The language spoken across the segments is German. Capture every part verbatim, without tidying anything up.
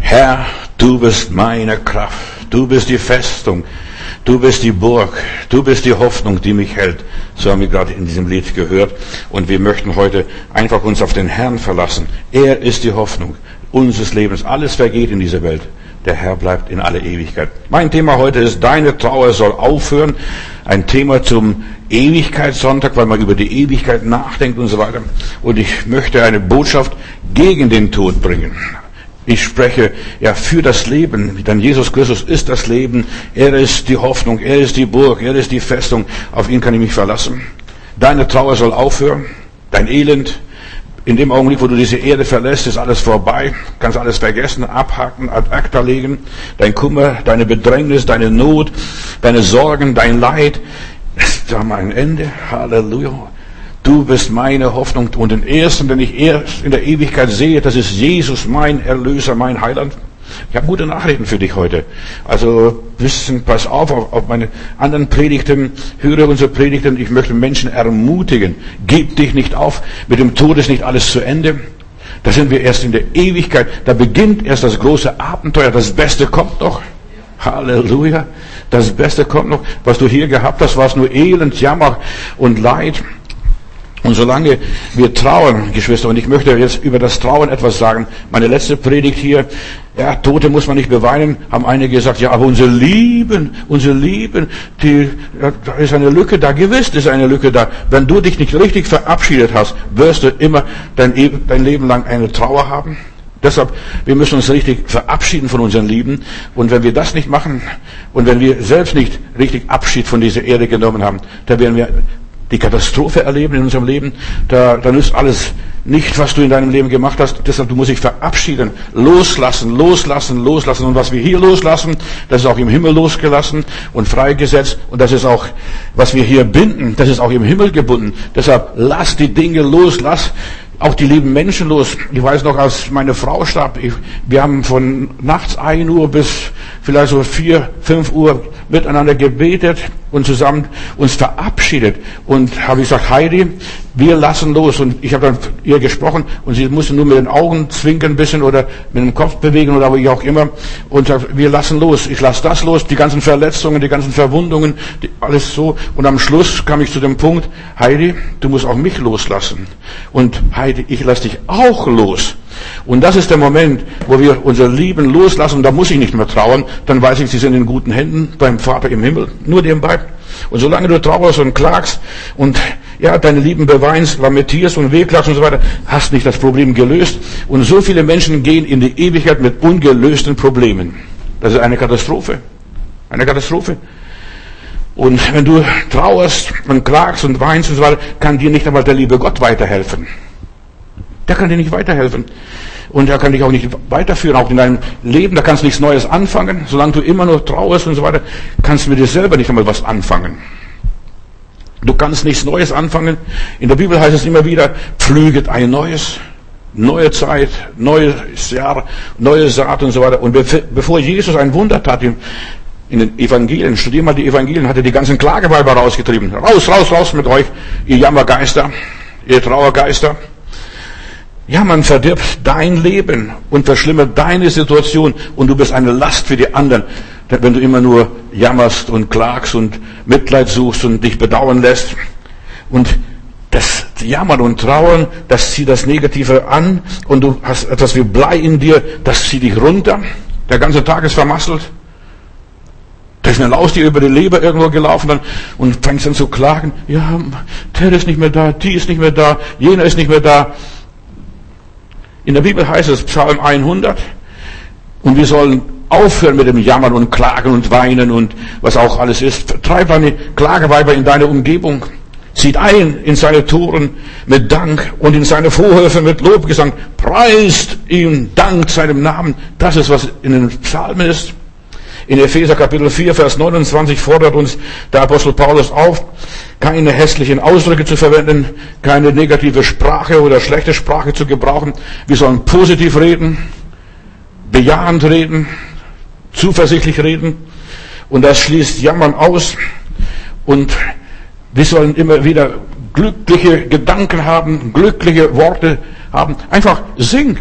Herr, du bist meine Kraft, du bist die Festung, du bist die Burg, du bist die Hoffnung, die mich hält. So haben wir gerade in diesem Lied gehört. Und wir möchten heute einfach uns auf den Herrn verlassen. Er ist die Hoffnung unseres Lebens. Alles vergeht in dieser Welt. Der Herr bleibt in alle Ewigkeit. Mein Thema heute ist, deine Trauer soll aufhören. Ein Thema zum Ewigkeitssonntag, weil man über die Ewigkeit nachdenkt und so weiter. Und ich möchte eine Botschaft gegen den Tod bringen. Ich spreche ja für das Leben, denn Jesus Christus ist das Leben. Er ist die Hoffnung, er ist die Burg, er ist die Festung. Auf ihn kann ich mich verlassen. Deine Trauer soll aufhören, dein Elend. In dem Augenblick, wo du diese Erde verlässt, ist alles vorbei. Kannst alles vergessen, abhaken, ad acta legen. Dein Kummer, deine Bedrängnis, deine Not, deine Sorgen, dein Leid. Da haben wir ein Ende. Halleluja. Du bist meine Hoffnung und den Ersten, den ich erst in der Ewigkeit sehe, das ist Jesus, mein Erlöser, mein Heiland. Ich habe gute Nachrichten für dich heute. Also wissen, pass auf, auf, auf meine anderen Predigten, höre unsere Predigten. Ich möchte Menschen ermutigen. Gib dich nicht auf. Mit dem Tod ist nicht alles zu Ende. Da sind wir erst in der Ewigkeit. Da beginnt erst das große Abenteuer. Das Beste kommt noch. Halleluja. Das Beste kommt noch. Was du hier gehabt hast, war es nur Elend, Jammer und Leid. Und solange wir trauern, Geschwister, und ich möchte jetzt über das Trauern etwas sagen. Meine letzte Predigt hier, ja, Tote muss man nicht beweinen, haben einige gesagt, ja, aber unsere Lieben, unsere Lieben, die, ja, da ist eine Lücke da, gewiss ist eine Lücke da. Wenn du dich nicht richtig verabschiedet hast, wirst du immer dein, dein Leben lang eine Trauer haben. Deshalb, wir müssen uns richtig verabschieden von unseren Lieben. Und wenn wir das nicht machen, und wenn wir selbst nicht richtig Abschied von dieser Erde genommen haben, dann werden wir die Katastrophe erleben in unserem Leben, da, dann ist alles nicht, was du in deinem Leben gemacht hast. Deshalb, du musst dich verabschieden, loslassen, loslassen, loslassen. Und was wir hier loslassen, das ist auch im Himmel losgelassen und freigesetzt. Und das ist auch, was wir hier binden, das ist auch im Himmel gebunden. Deshalb, lass die Dinge los, lass auch die lieben Menschen los. Ich weiß noch, als meine Frau starb, ich, wir haben von nachts ein Uhr bis vielleicht so vier, fünf Uhr miteinander gebetet und zusammen uns verabschiedet. Und habe ich gesagt, Heidi, wir lassen los. Und ich habe dann ihr gesprochen und sie musste nur mit den Augen zwinkern ein bisschen oder mit dem Kopf bewegen oder wie auch immer. Und sagt, wir lassen los. Ich lasse das los, die ganzen Verletzungen, die ganzen Verwundungen, die, alles so. Und am Schluss kam ich zu dem Punkt, Heidi, du musst auch mich loslassen. Und Heidi, ich lasse dich auch los. Und das ist der Moment, wo wir unser Lieben loslassen. Da muss ich nicht mehr trauern. Dann weiß ich, sie sind in guten Händen beim Vater im Himmel. Nur nebenbei. Und solange du trauerst und klagst und ja, deine Lieben beweinst, lamentierst und wehklagst und so weiter, hast nicht das Problem gelöst. Und so viele Menschen gehen in die Ewigkeit mit ungelösten Problemen. Das ist eine Katastrophe. Eine Katastrophe. Und wenn du trauerst und klagst und weinst und so weiter, kann dir nicht einmal der liebe Gott weiterhelfen. Der kann dir nicht weiterhelfen. Und er kann dich auch nicht weiterführen, auch in deinem Leben. Da kannst du nichts Neues anfangen. Solange du immer nur trauerst und so weiter, kannst du mit dir selber nicht einmal was anfangen. Du kannst nichts Neues anfangen. In der Bibel heißt es immer wieder, pflüget ein neues, neue Zeit, neues Jahr, neue Saat und so weiter. Und bevor Jesus ein Wunder tat, in den Evangelien, studier mal die Evangelien, hat er die ganzen Klageweiber rausgetrieben. Raus, raus, raus mit euch, ihr Jammergeister, ihr Trauergeister. Ja, man verdirbt dein Leben und verschlimmert deine Situation und du bist eine Last für die anderen, wenn du immer nur jammerst und klagst und Mitleid suchst und dich bedauern lässt. Und das Jammern und Trauern, das zieht das Negative an und du hast etwas wie Blei in dir, das zieht dich runter. Der ganze Tag ist vermasselt. Da ist eine Laus dir über die Leber irgendwo gelaufen dann, und fängst an zu klagen. Ja, der ist nicht mehr da, die ist nicht mehr da, jener ist nicht mehr da. In der Bibel heißt es, Psalm hundert, und wir sollen aufhören mit dem Jammern und Klagen und Weinen und was auch alles ist. Treib deine Klageweiber in deine Umgebung. Zieht ein in seine Toren mit Dank und in seine Vorhöfe mit Lobgesang. Preist ihm, dankt seinem Namen. Das ist, was in den Psalmen ist. In Epheser Kapitel vier, Vers neunundzwanzig fordert uns der Apostel Paulus auf, keine hässlichen Ausdrücke zu verwenden, keine negative Sprache oder schlechte Sprache zu gebrauchen. Wir sollen positiv reden, bejahend reden, zuversichtlich reden. Und das schließt Jammern aus. Und wir sollen immer wieder glückliche Gedanken haben, glückliche Worte haben. Einfach sing.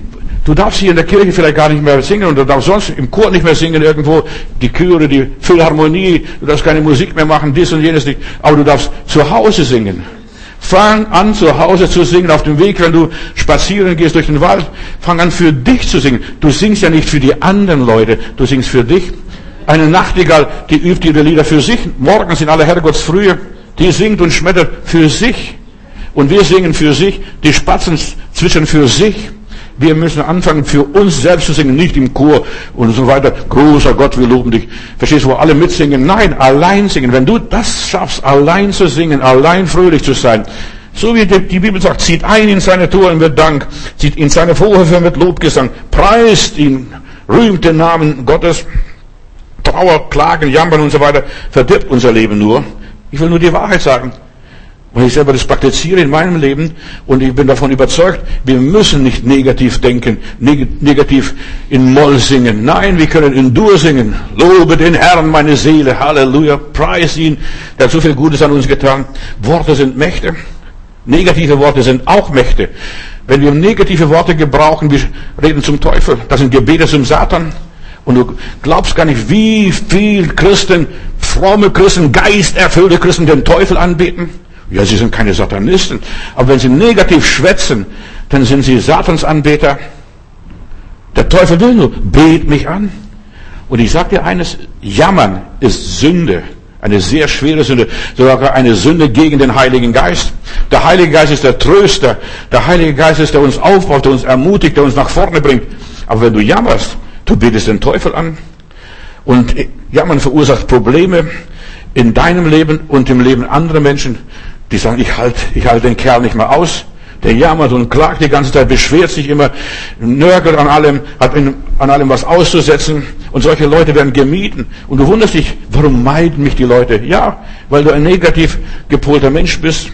Du darfst hier in der Kirche vielleicht gar nicht mehr singen und du darfst sonst im Chor nicht mehr singen irgendwo, die Chöre, die Philharmonie, du darfst keine Musik mehr machen, dies und jenes nicht, aber du darfst zu Hause singen. Fang an, zu Hause zu singen, auf dem Weg, wenn du spazieren gehst durch den Wald, fang an, für dich zu singen. Du singst ja nicht für die anderen Leute, du singst für dich. Eine Nachtigall, die übt ihre Lieder für sich, morgens in aller Herrgottsfrühe, die singt und schmettert für sich. Und wir singen für sich, die Spatzen zwitschern für sich. Wir müssen anfangen, für uns selbst zu singen, nicht im Chor und so weiter. Großer Gott, wir loben dich. Verstehst du, wo alle mitsingen? Nein, allein singen. Wenn du das schaffst, allein zu singen, allein fröhlich zu sein, so wie die Bibel sagt, zieht ein in seine Toren mit Dank, zieht in seine Vorhöfe mit Lobgesang, preist ihn, rühmt den Namen Gottes, Trauer, Klagen, Jammern und so weiter, verdirbt unser Leben nur. Ich will nur die Wahrheit sagen. Und ich selber das praktiziere in meinem Leben und ich bin davon überzeugt, wir müssen nicht negativ denken, neg- negativ in Moll singen. Nein, wir können in Dur singen. Lobe den Herrn, meine Seele, Halleluja, preis ihn, der hat so viel Gutes an uns getan. Worte sind Mächte, negative Worte sind auch Mächte. Wenn wir negative Worte gebrauchen, wir reden zum Teufel, das sind Gebete zum Satan. Und du glaubst gar nicht, wie viel Christen, fromme Christen, geisterfüllte Christen den Teufel anbeten. Ja, sie sind keine Satanisten. Aber wenn sie negativ schwätzen, dann sind sie Satansanbeter. Der Teufel will nur, bet mich an. Und ich sage dir eines, Jammern ist Sünde. Eine sehr schwere Sünde. Sogar eine Sünde gegen den Heiligen Geist. Der Heilige Geist ist der Tröster. Der Heilige Geist ist, der uns aufbaut, der uns ermutigt, der uns nach vorne bringt. Aber wenn du jammerst, du betest den Teufel an. Und Jammern verursacht Probleme in deinem Leben und im Leben anderer Menschen. Die sagen, ich halte ich halt den Kerl nicht mehr aus. Der jammert und klagt die ganze Zeit, beschwert sich immer, nörgelt an allem, hat in, an allem was auszusetzen. Und solche Leute werden gemieden. Und du wunderst dich, warum meiden mich die Leute? Ja, weil du ein negativ gepolter Mensch bist.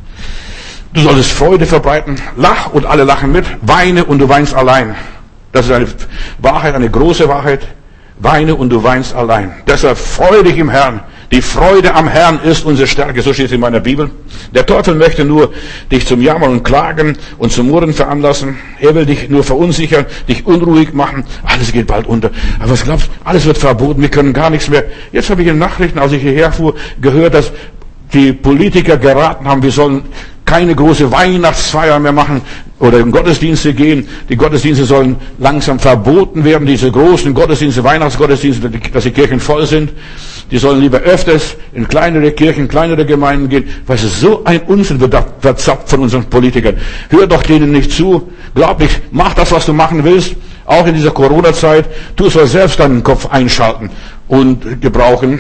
Du solltest Freude verbreiten. Lach und alle lachen mit. Weine und du weinst allein. Das ist eine Wahrheit, eine große Wahrheit. Weine und du weinst allein. Deshalb freue dich im Herrn. Die Freude am Herrn ist unsere Stärke, so steht es in meiner Bibel. Der Teufel möchte nur dich zum Jammern und Klagen und zum Murren veranlassen. Er will dich nur verunsichern, dich unruhig machen. Alles geht bald unter. Aber was glaubst du? Alles wird verboten, wir können gar nichts mehr. Jetzt habe ich in Nachrichten, als ich hierher fuhr, gehört, dass die Politiker geraten haben, wir sollen keine große Weihnachtsfeier mehr machen oder in Gottesdienste gehen. Die Gottesdienste sollen langsam verboten werden, diese großen Gottesdienste, Weihnachtsgottesdienste, dass die Kirchen voll sind. Die sollen lieber öfters in kleinere Kirchen, kleinere Gemeinden gehen. Weißt du, so ein Unsinn wird verzapft von unseren Politikern. Hör doch denen nicht zu. Glaub nicht, mach das, was du machen willst. Auch in dieser Corona-Zeit. Du sollst selbst deinen Kopf einschalten und gebrauchen.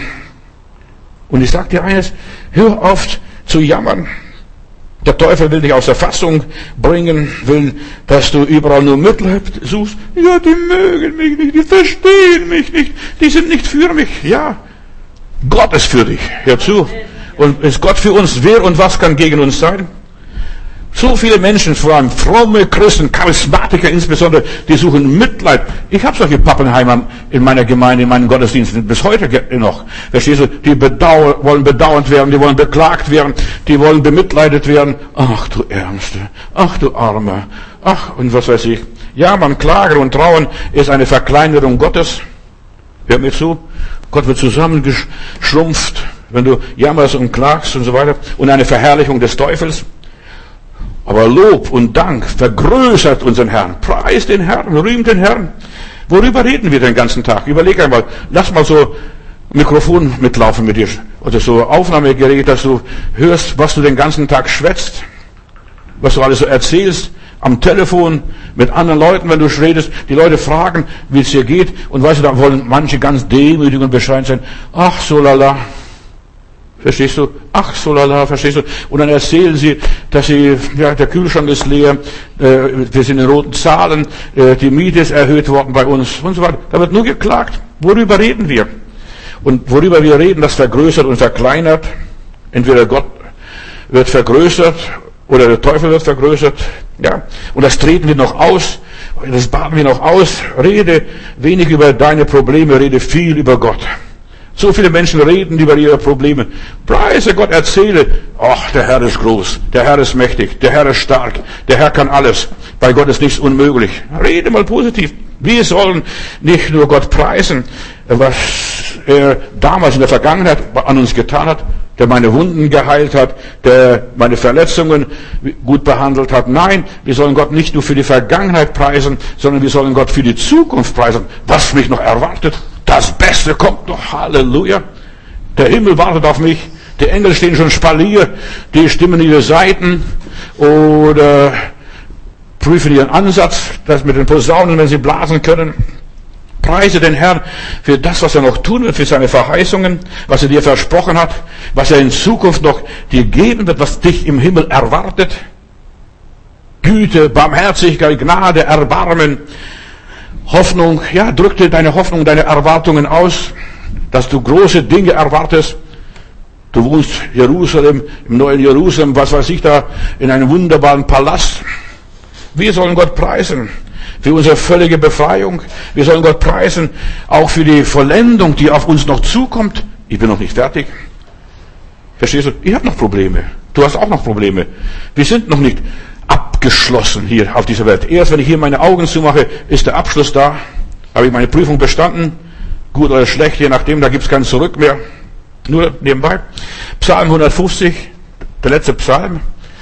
Und ich sag dir eines, hör auf zu jammern. Der Teufel will dich aus der Fassung bringen, will, dass du überall nur Mitleid suchst. Ja, die mögen mich nicht, die verstehen mich nicht, die sind nicht für mich. Ja, Gott ist für dich. Hör zu. Und ist Gott für uns? Wer und was kann gegen uns sein? So viele Menschen, vor allem fromme Christen, Charismatiker insbesondere, die suchen Mitleid. Ich habe solche Pappenheimer in meiner Gemeinde, in meinen Gottesdiensten, bis heute noch. Verstehst du? Die bedauer, wollen bedauert werden, die wollen beklagt werden, die wollen bemitleidet werden. Ach du Ärmste, ach du Armer, ach und was weiß ich. Ja, man klagen und trauen ist eine Verkleinerung Gottes. Hört mir zu. Gott wird zusammengeschrumpft, wenn du jammerst und klagst und so weiter. Und eine Verherrlichung des Teufels. Aber Lob und Dank vergrößert unseren Herrn. Preis den Herrn, rühmt den Herrn. Worüber reden wir den ganzen Tag? Überleg einmal, lass mal so Mikrofon mitlaufen mit dir. Oder so Aufnahmegerät, dass du hörst, was du den ganzen Tag schwätzt. Was du alles so erzählst. Am Telefon, mit anderen Leuten, wenn du redest. Die Leute fragen, wie es dir geht. Und weißt du, da wollen manche ganz demütig und bescheiden sein. Ach, so lala. Verstehst du? Ach, so lala, verstehst du? Und dann erzählen sie, dass sie, ja, der Kühlschrank ist leer, äh, wir sind in roten Zahlen, äh, die Miete ist erhöht worden bei uns und so weiter. Da wird nur geklagt. Worüber reden wir? Und worüber wir reden, das vergrößert und verkleinert. Entweder Gott wird vergrößert oder der Teufel wird vergrößert. Ja. Und das treten wir noch aus. Das baden wir noch aus. Rede wenig über deine Probleme, rede viel über Gott. So viele Menschen reden über ihre Probleme. Preise Gott, erzähle, ach, der Herr ist groß, der Herr ist mächtig, der Herr ist stark, der Herr kann alles. Bei Gott ist nichts unmöglich. Rede mal positiv. Wir sollen nicht nur Gott preisen, was er damals in der Vergangenheit an uns getan hat, der meine Wunden geheilt hat, der meine Verletzungen gut behandelt hat. Nein, wir sollen Gott nicht nur für die Vergangenheit preisen, sondern wir sollen Gott für die Zukunft preisen, was mich noch erwartet. Das Beste kommt noch. Halleluja. Der Himmel wartet auf mich. Die Engel stehen schon Spalier. Die stimmen ihre Saiten oder prüfen ihren Ansatz, das mit den Posaunen, wenn sie blasen können. Preise den Herrn für das, was er noch tun wird, für seine Verheißungen, was er dir versprochen hat, was er in Zukunft noch dir geben wird, was dich im Himmel erwartet. Güte, Barmherzigkeit, Gnade, Erbarmen, Hoffnung. Ja, drück dir deine Hoffnung, deine Erwartungen aus, dass du große Dinge erwartest. Du wohnst Jerusalem, im neuen Jerusalem, was weiß ich da, in einem wunderbaren Palast. Wir sollen Gott preisen für unsere völlige Befreiung. Wir sollen Gott preisen auch für die Vollendung, die auf uns noch zukommt. Ich bin noch nicht fertig. Verstehst du? Ich habe noch Probleme. Du hast auch noch Probleme. Wir sind noch nicht abgeschlossen hier auf dieser Welt. Erst wenn ich hier meine Augen zumache, ist der Abschluss da. Habe ich meine Prüfung bestanden. Gut oder schlecht, je nachdem, da gibt es kein Zurück mehr. Nur nebenbei. Psalm hundertfünfzig, der letzte Psalm.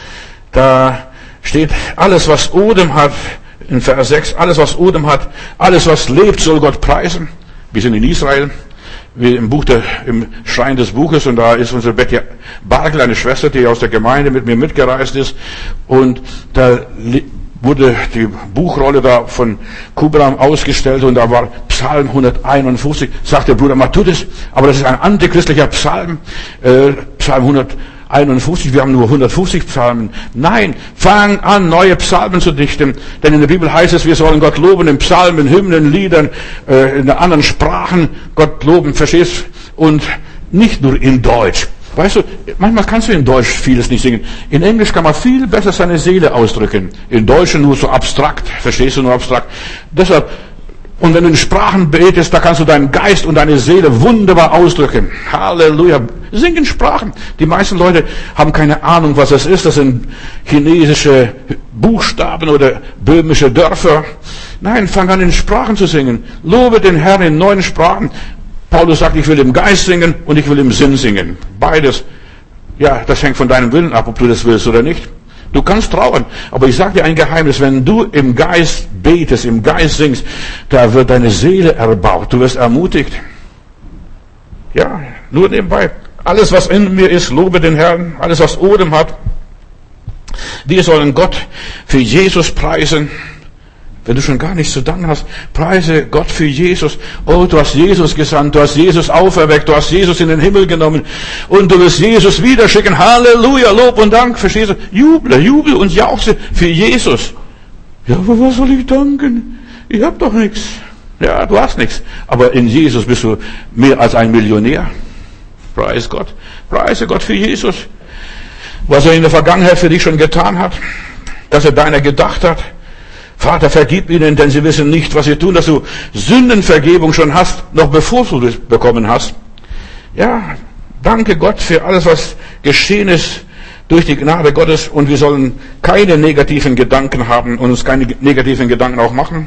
Da steht, alles was Odem hat, in Vers sechs, alles was Odem hat, alles was lebt, soll Gott preisen. Wir sind in Israel, wir im Buch der, im Schrein des Buches, und da ist unsere Betty Bargel, eine Schwester, die aus der Gemeinde mit mir mitgereist ist, und da wurde die Buchrolle da von Kubram ausgestellt, und da war Psalm hunderteinundfünfzig, sagt der Bruder Matthäus, aber das ist ein antichristlicher Psalm, äh, Psalm hunderteinundfünfzig, wir haben nur hundertfünfzig Psalmen. Nein, fang an, neue Psalmen zu dichten, denn in der Bibel heißt es, wir sollen Gott loben in Psalmen, Hymnen, Liedern, äh, in anderen Sprachen Gott loben, verstehst? Und nicht nur in Deutsch. Weißt du, manchmal kannst du in Deutsch vieles nicht singen. In Englisch kann man viel besser seine Seele ausdrücken. In Deutsch nur so abstrakt. Verstehst du, nur abstrakt. Deshalb, und wenn du in Sprachen betest, da kannst du deinen Geist und deine Seele wunderbar ausdrücken. Halleluja. Sing in Sprachen. Die meisten Leute haben keine Ahnung, was das ist. Das sind chinesische Buchstaben oder böhmische Dörfer. Nein, fang an, in Sprachen zu singen. Lobe den Herrn in neuen Sprachen. Paulus sagt, ich will im Geist singen und ich will im Sinn singen. Beides. Ja, das hängt von deinem Willen ab, ob du das willst oder nicht. Du kannst trauern, aber ich sage dir ein Geheimnis, wenn du im Geist betest, im Geist singst, da wird deine Seele erbaut, du wirst ermutigt. Ja, nur nebenbei. Alles, was in mir ist, lobe den Herrn, alles, was Odem hat. Wir sollen Gott für Jesus preisen. Wenn du schon gar nichts zu danken hast, preise Gott für Jesus. Oh, du hast Jesus gesandt, du hast Jesus auferweckt, du hast Jesus in den Himmel genommen und du wirst Jesus wieder schicken. Halleluja, Lob und Dank, verstehst du? Juble, jubel und jauchze für Jesus. Ja, aber was soll ich danken? Ich hab doch nichts. Ja, du hast nichts. Aber in Jesus bist du mehr als ein Millionär. Preis Gott. Preise Gott für Jesus. Was er in der Vergangenheit für dich schon getan hat, dass er deiner gedacht hat. Vater, vergib ihnen, denn sie wissen nicht, was sie tun, dass du Sündenvergebung schon hast, noch bevor du das bekommen hast. Ja, danke Gott für alles, was geschehen ist durch die Gnade Gottes, und wir sollen keine negativen Gedanken haben und uns keine negativen Gedanken auch machen.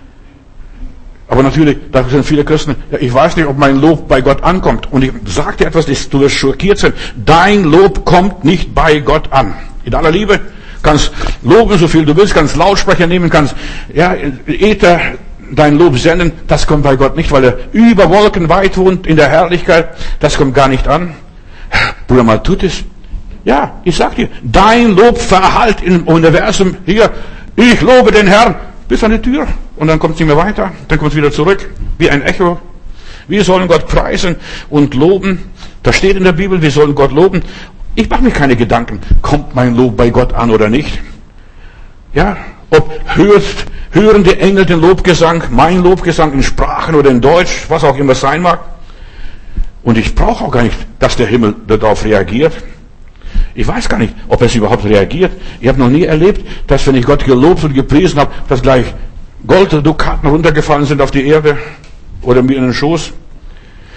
Aber natürlich, da sind viele Christen, ja, ich weiß nicht, ob mein Lob bei Gott ankommt. Und ich sage dir etwas, du wirst schockiert sein. Dein Lob kommt nicht bei Gott an. In aller Liebe. Kannst loben, so viel du willst, kannst Lautsprecher nehmen, kannst, ja, Äther dein Lob senden, das kommt bei Gott nicht, weil er über Wolken weit wohnt in der Herrlichkeit, das kommt gar nicht an. Bruder Maltutis, ja, ich sag dir, dein Lob verhallt im Universum, hier, ich lobe den Herrn, bis an die Tür, und dann kommt es nicht mehr weiter, dann kommt es wieder zurück, wie ein Echo. Wir sollen Gott preisen und loben, das steht in der Bibel, wir sollen Gott loben. Ich mache mir keine Gedanken, kommt mein Lob bei Gott an oder nicht. Ja, ob hört, hören die Engel den Lobgesang, mein Lobgesang in Sprachen oder in Deutsch, was auch immer sein mag. Und ich brauche auch gar nicht, dass der Himmel darauf reagiert. Ich weiß gar nicht, ob es überhaupt reagiert. Ich habe noch nie erlebt, dass wenn ich Gott gelobt und gepriesen habe, dass gleich Golddukaten runtergefallen sind auf die Erde oder mir in den Schoß.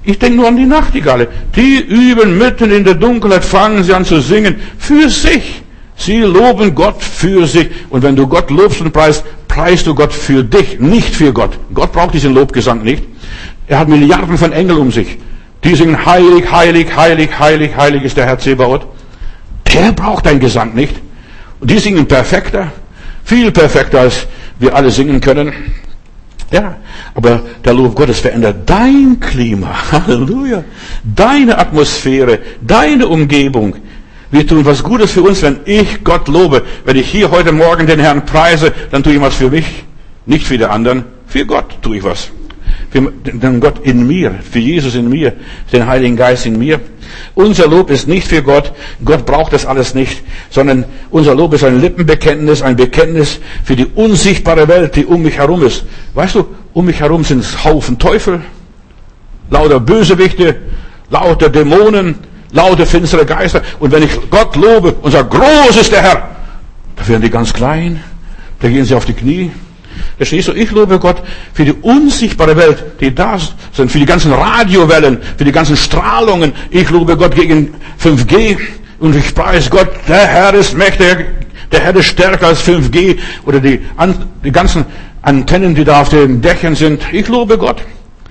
Ich denke nur an die Nachtigalle. Die üben mitten in der Dunkelheit, fangen sie an zu singen für sich. Sie loben Gott für sich. Und wenn du Gott lobst und preist, preist du Gott für dich, nicht für Gott. Gott braucht diesen Lobgesang nicht. Er hat Milliarden von Engeln um sich. Die singen heilig, heilig, heilig, heilig, heilig ist der Herr Zebaoth. Der braucht deinen Gesang nicht. Und die singen perfekter, viel perfekter, als wir alle singen können. Ja, aber der Lob Gottes verändert dein Klima. Halleluja. Deine Atmosphäre, deine Umgebung. Wir tun was Gutes für uns, wenn ich Gott lobe. Wenn ich hier heute Morgen den Herrn preise, dann tue ich was für mich. Nicht für die anderen. Für Gott tue ich was. Für den Gott in mir, für Jesus in mir, den Heiligen Geist in mir. Unser Lob ist nicht für Gott. Gott braucht das alles nicht, sondern unser Lob ist ein Lippenbekenntnis, ein Bekenntnis für die unsichtbare Welt, die um mich herum ist. Weißt du, um mich herum sind es Haufen Teufel, lauter Bösewichte, lauter Dämonen, lauter finstere Geister. Und wenn ich Gott lobe und sage, groß ist der Herr, da werden die ganz klein, da gehen sie auf die Knie. Verstehst du? Ich lobe Gott für die unsichtbare Welt, die da sind, für die ganzen Radiowellen, für die ganzen Strahlungen. Ich lobe Gott gegen fünf G und ich preise Gott, der Herr ist mächtig, der Herr ist stärker als fünf G oder die, die ganzen Antennen, die da auf den Dächern sind. Ich lobe Gott.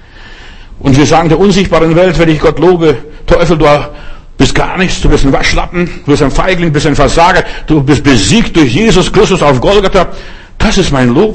Und wir sagen der unsichtbaren Welt, wenn ich Gott lobe, Teufel, du bist gar nichts, du bist ein Waschlappen, du bist ein Feigling, du bist ein Versager, du bist besiegt durch Jesus Christus auf Golgatha. Das ist mein Lob.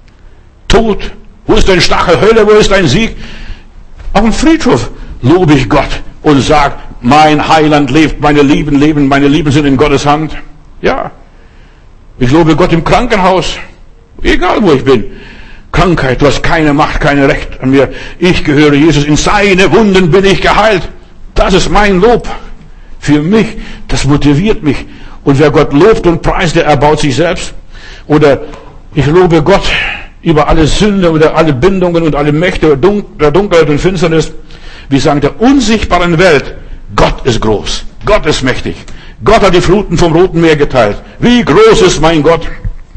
Tod, wo ist dein Stachel? Hölle, wo ist dein Sieg? Auf dem Friedhof lobe ich Gott und sage, mein Heiland lebt, meine Lieben leben, meine Lieben sind in Gottes Hand. Ja, ich lobe Gott im Krankenhaus, egal wo ich bin. Krankheit, du hast keine Macht, keine Recht an mir. Ich gehöre Jesus, in seine Wunden bin ich geheilt. Das ist mein Lob für mich, das motiviert mich. Und wer Gott lobt und preist, der erbaut sich selbst. Oder ich lobe Gott über alle Sünde oder alle Bindungen und alle Mächte der Dunkelheit und Finsternis. Wir sagen der unsichtbaren Welt, Gott ist groß, Gott ist mächtig. Gott hat die Fluten vom Roten Meer geteilt. Wie groß ist mein Gott?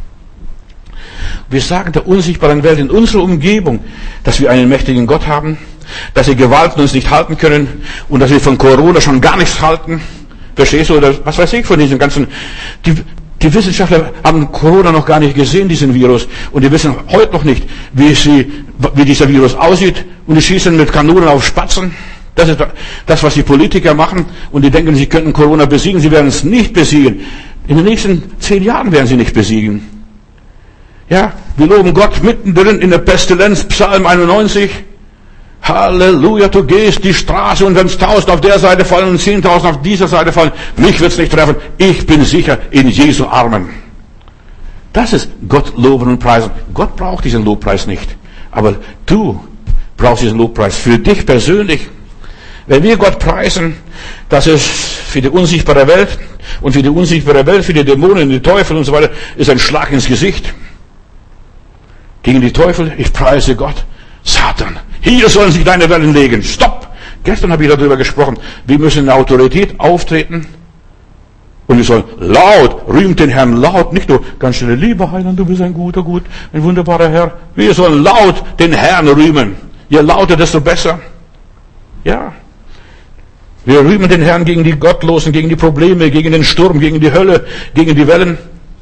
Wir sagen der unsichtbaren Welt in unserer Umgebung, dass wir einen mächtigen Gott haben, dass die Gewalten uns nicht halten können und dass wir von Corona schon gar nichts halten. Verstehst du? Oder was weiß ich von diesen ganzen... Die, Die Wissenschaftler haben Corona noch gar nicht gesehen, diesen Virus. Und die wissen heute noch nicht, wie, sie, wie dieser Virus aussieht. Und die schießen mit Kanonen auf Spatzen. Das ist das, was die Politiker machen. Und die denken, sie könnten Corona besiegen. Sie werden es nicht besiegen. In den nächsten zehn Jahren werden sie nicht besiegen. Ja, wir loben Gott mittendrin in der Pestilenz, Psalm einundneunzig. Halleluja, du gehst die Straße und wenn es tausend auf der Seite fallen und zehntausend auf dieser Seite fallen, mich wird's nicht treffen. Ich bin sicher in Jesu Armen. Das ist Gott loben und preisen. Gott braucht diesen Lobpreis nicht. Aber du brauchst diesen Lobpreis für dich persönlich. Wenn wir Gott preisen, das ist für die unsichtbare Welt und für die unsichtbare Welt, für die Dämonen, die Teufel und so weiter, ist ein Schlag ins Gesicht. Gegen die Teufel, ich preise Gott. Satan, hier sollen sich deine Wellen legen. Stopp! Gestern habe ich darüber gesprochen. Wir müssen in der Autorität auftreten. Und wir sollen laut, rühmt den Herrn laut, nicht nur ganz schnell, lieber Heiland, du bist ein guter, gut, ein wunderbarer Herr. Wir sollen laut den Herrn rühmen. Je lauter, desto besser. Ja. Wir rühmen den Herrn gegen die Gottlosen, gegen die Probleme, gegen den Sturm, gegen die Hölle, gegen die Wellen.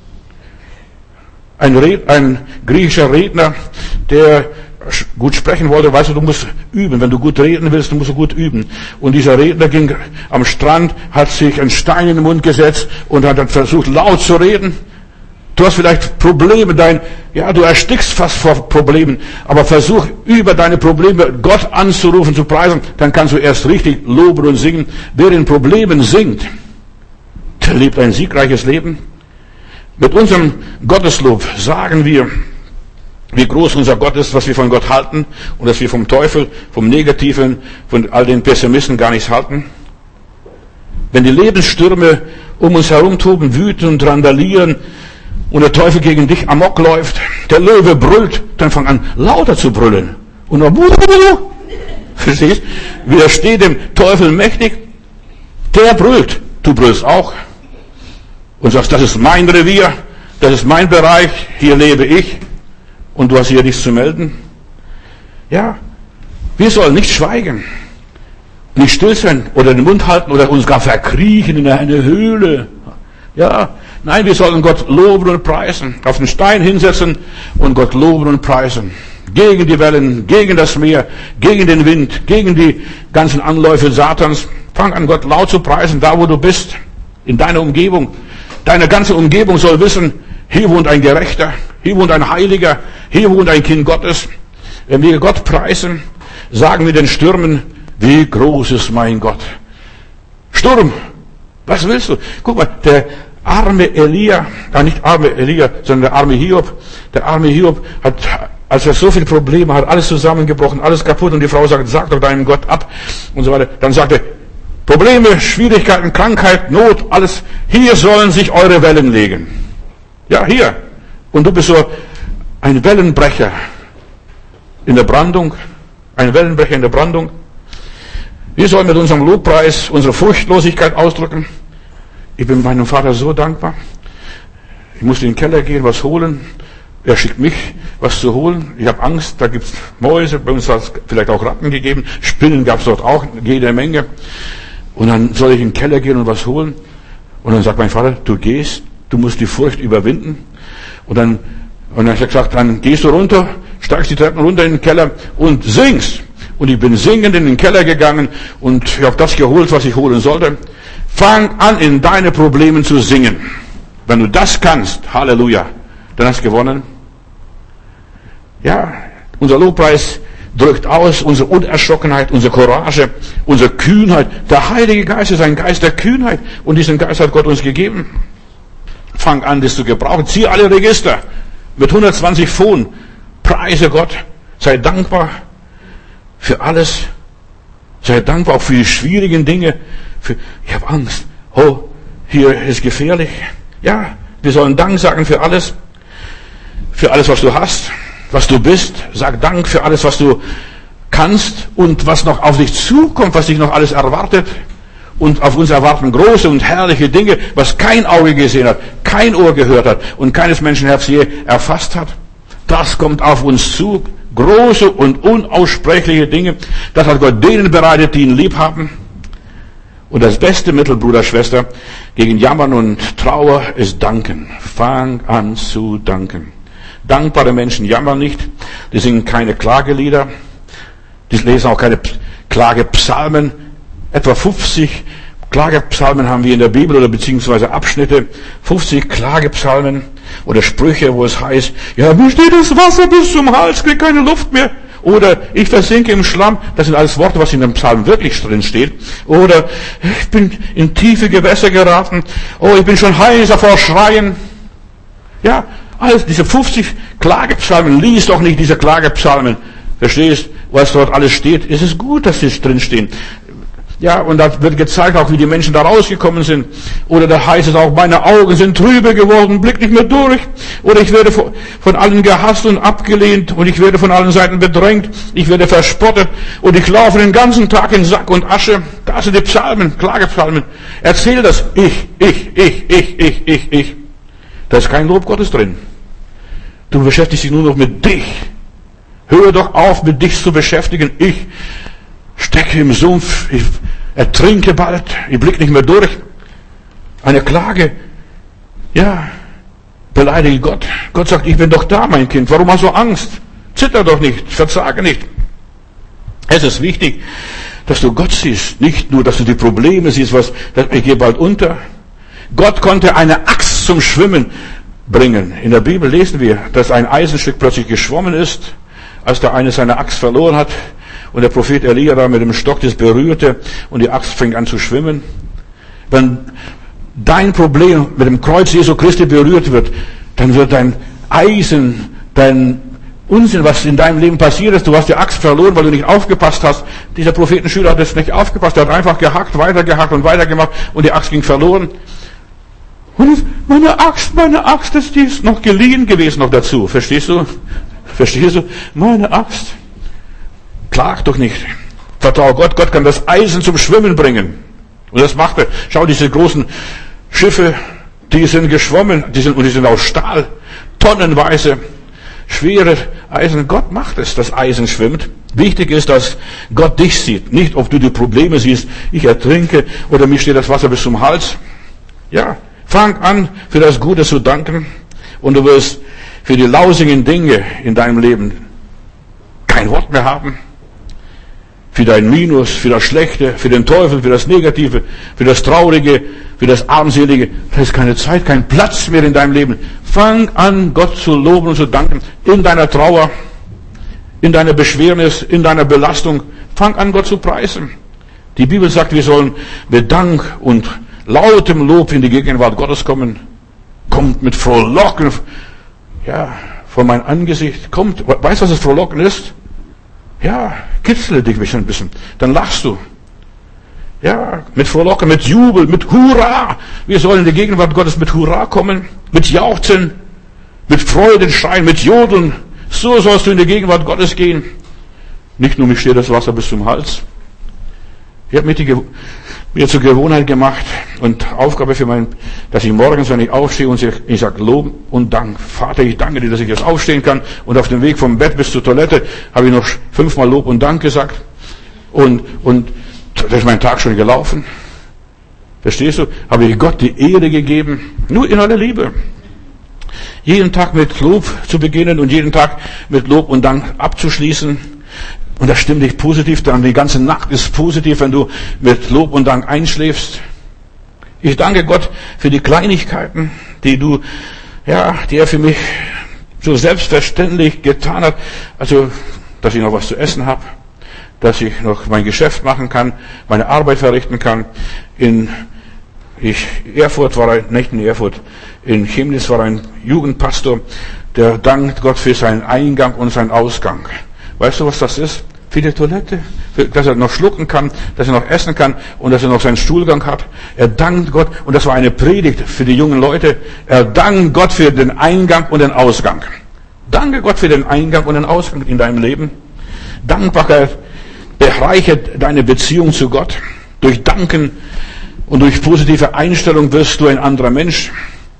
Ein, Red, ein griechischer Redner, der gut sprechen wollte, weißt du, du musst üben. Wenn du gut reden willst, du musst du gut üben. Und dieser Redner ging am Strand, hat sich einen Stein in den Mund gesetzt und hat dann versucht, laut zu reden. Du hast vielleicht Probleme, dein, ja, du erstickst fast vor Problemen, aber versuch über deine Probleme Gott anzurufen, zu preisen, dann kannst du erst richtig loben und singen. Wer in Problemen singt, der lebt ein siegreiches Leben. Mit unserem Gotteslob sagen wir, wie groß unser Gott ist, was wir von Gott halten und dass wir vom Teufel, vom Negativen, von all den Pessimisten gar nichts halten. Wenn die Lebensstürme um uns herum toben, wüten und randalieren und der Teufel gegen dich amok läuft, der Löwe brüllt, dann fang an lauter zu brüllen. Und dann, verstehst? Widersteht dem Teufel mächtig, der brüllt, du brüllst auch. Und sagst, das ist mein Revier, das ist mein Bereich, hier lebe ich. Und du hast hier nichts zu melden. Ja, wir sollen nicht schweigen. nicht still sein oder den Mund halten oder uns gar verkriechen in eine Höhle. Ja, nein, wir sollen Gott loben und preisen, auf den Stein hinsetzen und Gott loben und preisen. Gegen die Wellen, gegen das Meer, gegen den Wind, gegen die ganzen Anläufe Satans. Fang an, Gott laut zu preisen, da wo du bist, in deiner Umgebung. Deine ganze Umgebung soll wissen, hier wohnt ein Gerechter, hier wohnt ein Heiliger, hier wohnt ein Kind Gottes. Wenn wir Gott preisen, sagen wir den Stürmen, wie groß ist mein Gott. Sturm, was willst du? Guck mal, der arme Elia, äh nicht arme Elia, sondern der arme Hiob, der arme Hiob hat, als er so viele Probleme hat, alles zusammengebrochen, alles kaputt und die Frau sagt, sag doch deinem Gott ab und so weiter. Dann sagt er, Probleme, Schwierigkeiten, Krankheit, Not, alles, hier sollen sich eure Wellen legen. Ja, hier. Und du bist so ein Wellenbrecher in der Brandung, ein Wellenbrecher in der Brandung. Wir sollen mit unserem Lobpreis unsere Furchtlosigkeit ausdrücken. Ich bin meinem Vater so dankbar. Ich musste in den Keller gehen, was holen. Er schickt mich, was zu holen. Ich habe Angst, da gibt's Mäuse, bei uns hat es vielleicht auch Ratten gegeben. Spinnen gab es dort auch jede Menge. Und dann soll ich in den Keller gehen und was holen. Und dann sagt mein Vater, du gehst, du musst die Furcht überwinden. Und dann, und dann habe ich gesagt, dann gehst du runter, steigst die Treppen runter in den Keller und singst. Und ich bin singend in den Keller gegangen und ich habe das geholt, was ich holen sollte. Fang an, in deine Problemen zu singen. Wenn du das kannst, Halleluja, dann hast du gewonnen. Ja, unser Lobpreis drückt aus unsere Unerschrockenheit, unsere Courage, unsere Kühnheit. Der Heilige Geist ist ein Geist der Kühnheit und diesen Geist hat Gott uns gegeben. Fang an, das zu gebrauchen. Zieh alle Register mit hundertzwanzig Phon. Preise Gott. Sei dankbar für alles. Sei dankbar auch für die schwierigen Dinge. Für, ich habe Angst. Oh, hier ist gefährlich. Ja, wir sollen Dank sagen für alles. Für alles, was du hast, was du bist. Sag Dank für alles, was du kannst und was noch auf dich zukommt, was dich noch alles erwartet. Und auf uns erwarten große und herrliche Dinge, was kein Auge gesehen hat, kein Ohr gehört hat und keines Menschenherz je erfasst hat. Das kommt auf uns zu. Große und unaussprechliche Dinge. Das hat Gott denen bereitet, die ihn lieb haben. Und das beste Mittel, Bruder, Schwester, gegen Jammern und Trauer ist Danken. Fang an zu danken. Dankbare Menschen jammern nicht. Die singen keine Klagelieder. Die lesen auch keine Klagepsalmen. Etwa fünfzig Klagepsalmen haben wir in der Bibel oder beziehungsweise Abschnitte. fünfzig Klagepsalmen oder Sprüche, wo es heißt, ja, mir steht das Wasser bis zum Hals, krieg keine Luft mehr. Oder ich versinke im Schlamm. Das sind alles Worte, was in dem Psalm wirklich drin steht. Oder ich bin in tiefe Gewässer geraten. Oh, ich bin schon heiser vor Schreien. Ja, alles diese fünfzig Klagepsalmen. Lies doch nicht diese Klagepsalmen. Verstehst, was dort alles steht? Es ist gut, dass sie drin stehen. Ja, und da wird gezeigt auch, wie die Menschen da rausgekommen sind. Oder da heißt es auch, meine Augen sind trübe geworden, blick nicht mehr durch. Oder ich werde von allen gehasst und abgelehnt und ich werde von allen Seiten bedrängt. Ich werde verspottet und ich laufe den ganzen Tag in Sack und Asche. Da sind die Psalmen, Klagepsalmen. Erzähl das. Ich, ich, ich, ich, ich, ich, ich. Da ist kein Lob Gottes drin. Du beschäftigst dich nur noch mit dich. Hör doch auf, mit dich zu beschäftigen. Ich stecke im Sumpf, ich ertrinke bald, ich blicke nicht mehr durch. Eine Klage, ja, beleidige Gott. Gott sagt, ich bin doch da, mein Kind, warum hast du Angst? Zitter doch nicht, verzage nicht. Es ist wichtig, dass du Gott siehst, nicht nur, dass du die Probleme siehst, was, ich gehe bald unter. Gott konnte eine Axt zum Schwimmen bringen. In der Bibel lesen wir, dass ein Eisenstück plötzlich geschwommen ist, als der eine seine Axt verloren hat. Und der Prophet Elia da mit dem Stock das berührte und die Axt fängt an zu schwimmen. Wenn dein Problem mit dem Kreuz Jesu Christi berührt wird, dann wird dein Eisen, dein Unsinn, was in deinem Leben passiert ist, du hast die Axt verloren, weil du nicht aufgepasst hast. Dieser Prophetenschüler hat jetzt nicht aufgepasst, er hat einfach gehackt, weitergehackt und weitergemacht und die Axt ging verloren. Und meine Axt, meine Axt ist dies noch geliehen gewesen noch dazu. Verstehst du? Verstehst du? Meine Axt. Klag doch nicht. Vertraue Gott. Gott kann das Eisen zum Schwimmen bringen. Und das macht er. Schau, diese großen Schiffe, die sind geschwommen, die sind, und die sind aus Stahl. Tonnenweise. schwere Eisen. Gott macht es, dass Eisen schwimmt. Wichtig ist, dass Gott dich sieht. Nicht, ob du die Probleme siehst, ich ertrinke oder mir steht das Wasser bis zum Hals. Ja, fang an, für das Gute zu danken und du wirst für die lausigen Dinge in deinem Leben kein Wort mehr haben. Für dein Minus, für das Schlechte, für den Teufel, für das Negative, für das Traurige, für das Armselige. Da ist keine Zeit, kein Platz mehr in deinem Leben. Fang an, Gott zu loben und zu danken in deiner Trauer, in deiner Beschwernis, in deiner Belastung. Fang an, Gott zu preisen. Die Bibel sagt, wir sollen mit Dank und lautem Lob in die Gegenwart Gottes kommen. Kommt mit Frohlocken, ja, vor mein Angesicht. Kommt, weißt du, was das Frohlocken ist? Ja, kitzle dich ein bisschen. Dann lachst du. Ja, mit Frohlocken, mit Jubel, mit Hurra. Wir sollen in die Gegenwart Gottes mit Hurra kommen, mit Jauchzen, mit Freudenschreien, mit Jodeln. So sollst du in die Gegenwart Gottes gehen. Nicht nur, mir steht das Wasser bis zum Hals. Ich habe mir, die, mir zur Gewohnheit gemacht und Aufgabe für mein, dass ich morgens, wenn ich aufstehe und ich, ich sage Lob und Dank. Vater, ich danke dir, dass ich jetzt aufstehen kann. Und auf dem Weg vom Bett bis zur Toilette habe ich noch fünfmal Lob und Dank gesagt. Und, und das ist mein Tag schon gelaufen. Verstehst du? Habe ich Gott die Ehre gegeben. Nur in aller Liebe. Jeden Tag mit Lob zu beginnen und jeden Tag mit Lob und Dank abzuschließen. Und das stimmt dich positiv, dann die ganze Nacht ist positiv, wenn du mit Lob und Dank einschläfst. Ich danke Gott für die Kleinigkeiten, die du, ja, die er für mich so selbstverständlich getan hat. Also, dass ich noch was zu essen habe, dass ich noch mein Geschäft machen kann, meine Arbeit verrichten kann. In ich, Erfurt war ein, nicht in Erfurt, in Chemnitz war ein Jugendpastor, der dankt Gott für seinen Eingang und seinen Ausgang. Weißt du, was das ist? Für die Toilette, für, dass er noch schlucken kann, dass er noch essen kann und dass er noch seinen Stuhlgang hat. Er dankt Gott und das war eine Predigt für die jungen Leute. Er dankt Gott für den Eingang und den Ausgang. Danke Gott für den Eingang und den Ausgang in deinem Leben. Dankbarkeit bereichert deine Beziehung zu Gott. Durch Danken und durch positive Einstellung wirst du ein anderer Mensch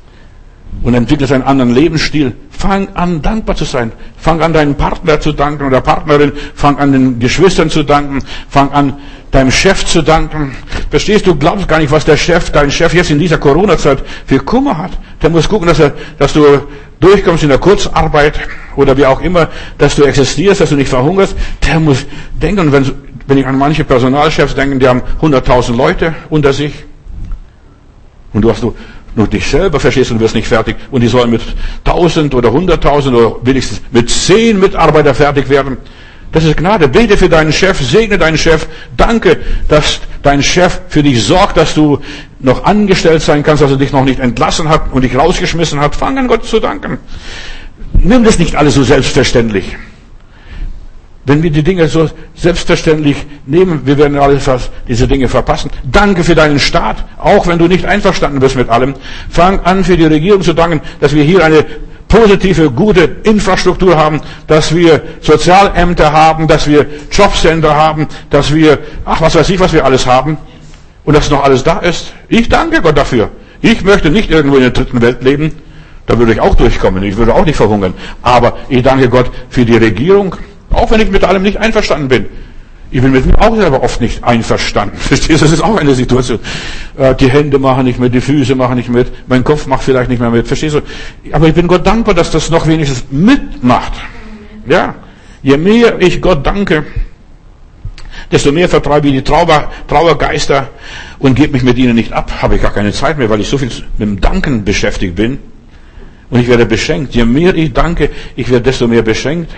und entwickelst einen anderen Lebensstil. Fang an, dankbar zu sein. Fang an, deinem Partner zu danken oder Partnerin. Fang an, den Geschwistern zu danken. Fang an, deinem Chef zu danken. Verstehst du, glaubst gar nicht, was der Chef, dein Chef jetzt in dieser Corona-Zeit für Kummer hat. Der muss gucken, dass er, dass du durchkommst in der Kurzarbeit oder wie auch immer, dass du existierst, dass du nicht verhungerst. Der muss denken, wenn, wenn ich an manche Personalchefs denke, die haben hunderttausend Leute unter sich. Und du hast du, nur dich selber, verstehst du, du wirst nicht fertig. Und die sollen mit tausend oder hunderttausend oder wenigstens mit zehn Mitarbeitern fertig werden. Das ist Gnade. Bete für deinen Chef, segne deinen Chef. Danke, dass dein Chef für dich sorgt, dass du noch angestellt sein kannst, dass er dich noch nicht entlassen hat und dich rausgeschmissen hat. Fang an, Gott zu danken. Nimm das nicht alles so selbstverständlich. Wenn wir die Dinge so selbstverständlich nehmen, wir werden alles diese Dinge verpassen. Danke für deinen Staat, auch wenn du nicht einverstanden bist mit allem. Fang an, für die Regierung zu danken, dass wir hier eine positive, gute Infrastruktur haben, dass wir Sozialämter haben, dass wir Jobcenter haben, dass wir, ach, was weiß ich, was wir alles haben. Und dass noch alles da ist. Ich danke Gott dafür. Ich möchte nicht irgendwo in der dritten Welt leben. Da würde ich auch durchkommen. Ich würde auch nicht verhungern. Aber ich danke Gott für die Regierung. Auch wenn ich mit allem nicht einverstanden bin. Ich bin mit mir auch selber oft nicht einverstanden. Verstehst du? Das ist auch eine Situation. Die Hände machen nicht mit, die Füße machen nicht mit, mein Kopf macht vielleicht nicht mehr mit. Verstehst du? Aber ich bin Gott dankbar, dass das noch wenigstens mitmacht. Ja. Je mehr ich Gott danke, desto mehr vertreibe ich die Trauer, Trauergeister und gebe mich mit ihnen nicht ab. Habe ich gar keine Zeit mehr, weil ich so viel mit dem Danken beschäftigt bin. Und ich werde beschenkt. Je mehr ich danke, ich werde desto mehr beschenkt.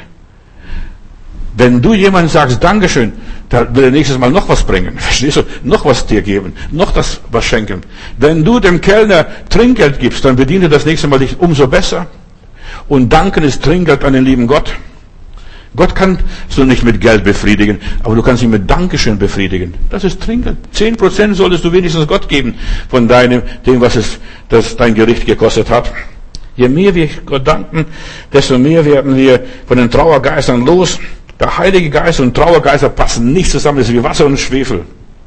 Wenn du jemandem sagst, Dankeschön, dann will er nächstes Mal noch was bringen. Verstehst du? Noch was dir geben. Noch das was schenken. Wenn du dem Kellner Trinkgeld gibst, dann bedient er das nächste Mal dich umso besser. Und Danken ist Trinkgeld an den lieben Gott. Gott kannst du nicht mit Geld befriedigen, aber du kannst ihn mit Dankeschön befriedigen. Das ist Trinkgeld. Zehn Prozent solltest du wenigstens Gott geben von deinem, dem, was es, das dein Gericht gekostet hat. Je mehr wir Gott danken, desto mehr werden wir von den Trauergeistern los. Der Heilige Geist und Trauergeister passen nicht zusammen, das ist wie Wasser und Schwefel.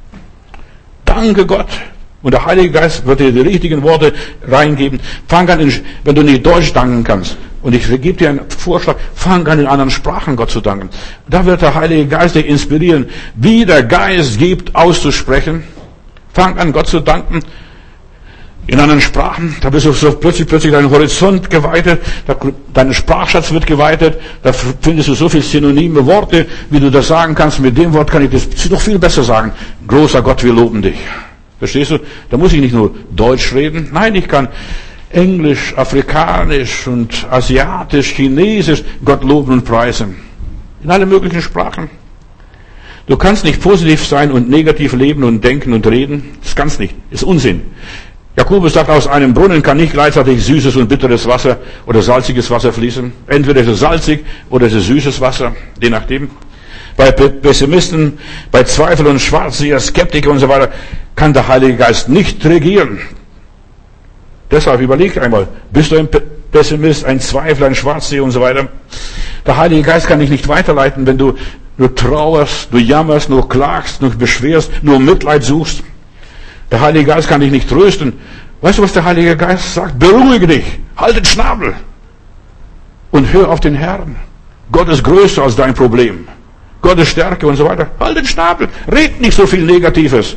Danke Gott. Und der Heilige Geist wird dir die richtigen Worte reingeben. Fang an, wenn du nicht Deutsch danken kannst, Und ich gebe dir einen Vorschlag, fang an, in anderen Sprachen Gott zu danken. Da wird der Heilige Geist dich inspirieren, wie der Geist gibt, auszusprechen. Fang an, Gott zu danken. In anderen Sprachen, da bist du so plötzlich, plötzlich dein Horizont geweitet, dein Sprachschatz wird geweitet, da findest du so viele synonyme Worte, wie du das sagen kannst. Mit dem Wort kann ich das noch viel besser sagen. Großer Gott, wir loben dich. Verstehst du? Da muss ich nicht nur Deutsch reden. Nein, ich kann Englisch, Afrikanisch und Asiatisch, Chinesisch Gott loben und preisen. In alle möglichen Sprachen. Du kannst nicht positiv sein und negativ leben und denken und reden. Das kannst nicht. Das ist Unsinn. Jakobus sagt, aus einem Brunnen kann nicht gleichzeitig süßes und bitteres Wasser oder salziges Wasser fließen. Entweder ist es salzig oder ist es süßes Wasser, je nachdem. Bei Pessimisten, bei Zweifel und Schwarzseher, Skeptiker und so weiter kann der Heilige Geist nicht regieren. Deshalb überleg einmal, bist du ein Pessimist, ein Zweifler, ein Schwarzseher und so weiter? Der Heilige Geist kann dich nicht weiterleiten, wenn du nur trauerst, du jammerst, nur klagst, nur beschwerst, nur Mitleid suchst. Der Heilige Geist kann dich nicht trösten. Weißt du, was der Heilige Geist sagt? Beruhige dich, halt den Schnabel und hör auf den Herrn. Gott ist größer als dein Problem. Gott ist stärker und so weiter. Halt den Schnabel, red nicht so viel Negatives.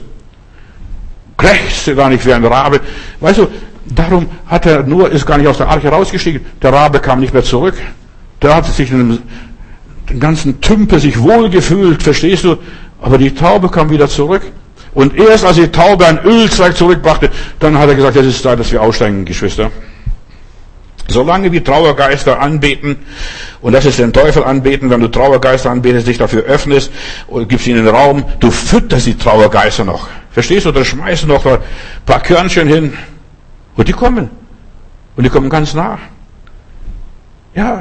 Krächze gar nicht wie ein Rabe. Weißt du, darum hat er nur, ist gar nicht aus der Arche rausgestiegen. Der Rabe kam nicht mehr zurück. Der hat sich in den ganzen Tümpel sich wohlgefühlt, verstehst du? Aber die Taube kam wieder zurück. Und erst als die Taube ein Ölzweig zurückbrachte, dann hat er gesagt, es ist Zeit, dass wir aussteigen, Geschwister. Solange wir Trauergeister anbeten, und das ist den Teufel anbeten, wenn du Trauergeister anbetest, dich dafür öffnest und gibst ihnen Raum, du fütterst die Trauergeister noch. Verstehst du? Da schmeißt du noch ein paar Körnchen hin. Und die kommen. Und die kommen ganz nah. Ja.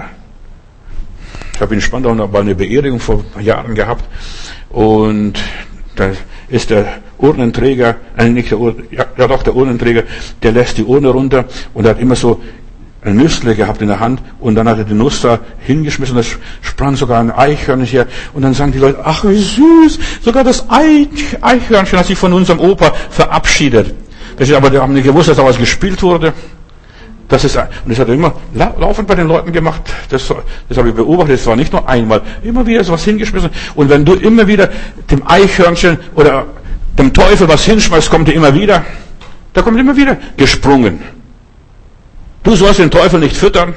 Ich habe in Spandau noch mal eine Beerdigung vor Jahren gehabt. Und da ist der Urnenträger, nein, nicht der Ur, ja, ja doch, der Urnenträger, der lässt die Urne runter und hat immer so ein Nüssle gehabt in der Hand und dann hat er die Nuss da hingeschmissen, da sprang sogar ein Eichhörnchen her und dann sagen die Leute, ach wie süß, sogar das Eichhörnchen hat sich von unserem Opa verabschiedet. Aber die haben nicht gewusst, dass da was gespielt wurde. Das ist, und das hat er immer laufend bei den Leuten gemacht. Das, das habe ich beobachtet. Das war nicht nur einmal. Immer wieder ist was hingeschmissen. Und wenn du immer wieder dem Eichhörnchen oder dem Teufel was hinschmeißt, kommt er immer wieder. Da kommt er immer wieder gesprungen. Du sollst den Teufel nicht füttern.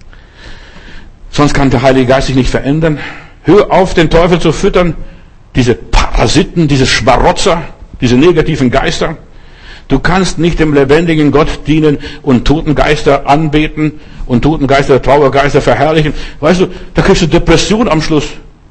Sonst kann der Heilige Geist sich nicht verändern. Hör auf, den Teufel zu füttern. Diese Parasiten, diese Schmarotzer, diese negativen Geister. Du kannst nicht dem lebendigen Gott dienen und Totengeister anbeten und Totengeister, Trauergeister verherrlichen. Weißt du, da kriegst du Depression am Schluss.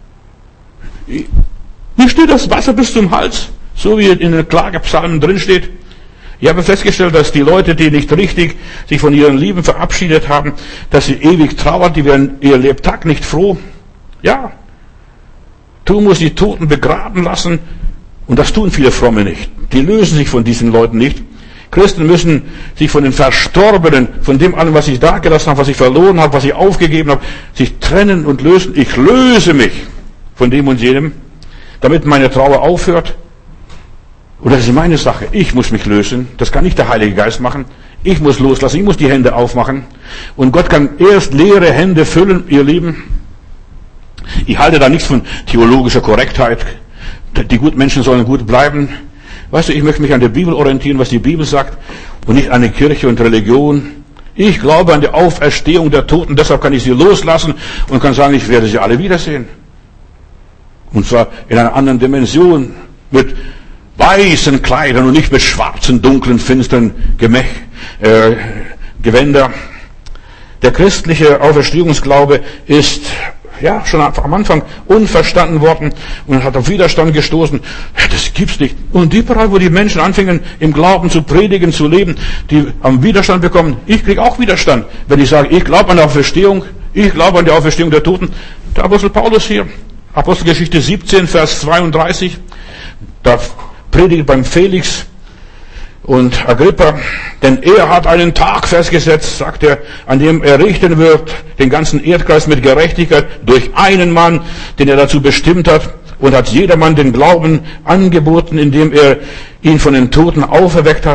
Mir steht das Wasser bis zum Hals, so wie in den Klagepsalmen drin steht. Ich habe festgestellt, dass die Leute, die nicht richtig sich von ihren Lieben verabschiedet haben, dass sie ewig trauern, die werden ihr Lebtag nicht froh. Ja, du musst die Toten begraben lassen. Und das tun viele Fromme nicht. Die lösen sich von diesen Leuten nicht. Christen müssen sich von den Verstorbenen, von dem allem, was ich da gelassen habe, was ich verloren habe, was ich aufgegeben habe, sich trennen und lösen. Ich löse mich von dem und jenem, damit meine Trauer aufhört. Und das ist meine Sache. Ich muss mich lösen. Das kann nicht der Heilige Geist machen. Ich muss loslassen. Ich muss die Hände aufmachen. Und Gott kann erst leere Hände füllen, ihr Lieben. Ich halte da nichts von theologischer Korrektheit. Die guten Menschen sollen gut bleiben. Weißt du, ich möchte mich an der Bibel orientieren, was die Bibel sagt, und nicht an die Kirche und Religion. Ich glaube an die Auferstehung der Toten, deshalb kann ich sie loslassen und kann sagen, ich werde sie alle wiedersehen. Und zwar in einer anderen Dimension, mit weißen Kleidern und nicht mit schwarzen, dunklen, finsteren Gemech, äh, Gewänder. Der christliche Auferstehungsglaube ist ja, schon am Anfang unverstanden worden und hat auf Widerstand gestoßen. Das gibt's nicht. Und überall, wo die Menschen anfingen, im Glauben zu predigen, zu leben, die haben Widerstand bekommen. Ich kriege auch Widerstand, wenn ich sage, ich glaube an die Auferstehung, ich glaube an die Auferstehung der Toten. Der Apostel Paulus hier, Apostelgeschichte siebzehn, Vers zweiunddreißig, da predigt beim Felix und Agrippa, denn er hat einen Tag festgesetzt, sagt er, an dem er richten wird, den ganzen Erdkreis mit Gerechtigkeit durch einen Mann, den er dazu bestimmt hat, und hat jedermann den Glauben angeboten, indem er ihn von den Toten auferweckt hat.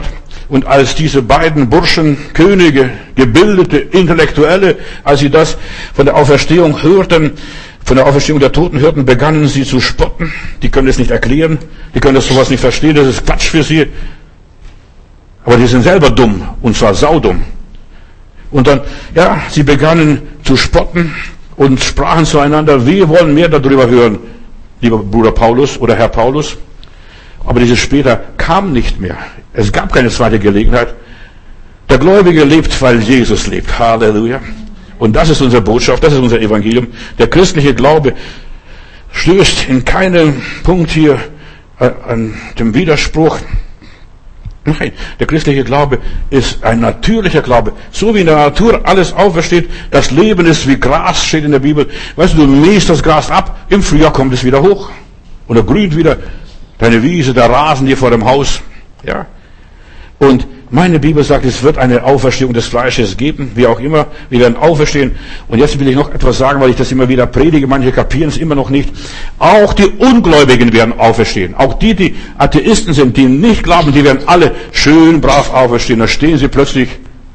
Und als diese beiden Burschen, Könige, gebildete, Intellektuelle, als sie das von der Auferstehung hörten, von der Auferstehung der Toten hörten, begannen sie zu spotten. Die können es nicht erklären, die können das sowas nicht verstehen, das ist Quatsch für sie. Aber die sind selber dumm, und zwar saudumm. Und dann, ja, sie begannen zu spotten und sprachen zueinander, wir wollen mehr darüber hören, lieber Bruder Paulus oder Herr Paulus. Aber dieses später kam nicht mehr. Es gab keine zweite Gelegenheit. Der Gläubige lebt, weil Jesus lebt. Halleluja. Und das ist unsere Botschaft, das ist unser Evangelium. Der christliche Glaube stößt in keinem Punkt hier an dem Widerspruch. Nein, der christliche Glaube ist ein natürlicher Glaube. So wie in der Natur alles aufersteht, das Leben ist wie Gras, steht in der Bibel. Weißt du, du mähst das Gras ab, im Frühjahr kommt es wieder hoch. Oder grünt wieder deine Wiese, der Rasen hier vor dem Haus. Ja. Und meine Bibel sagt, es wird eine Auferstehung des Fleisches geben, wie auch immer. Wir werden auferstehen. Und jetzt will ich noch etwas sagen, weil ich das immer wieder predige. Manche kapieren es immer noch nicht. Auch die Ungläubigen werden auferstehen. Auch die, die Atheisten sind, die nicht glauben, die werden alle schön brav auferstehen. Da stehen sie plötzlich,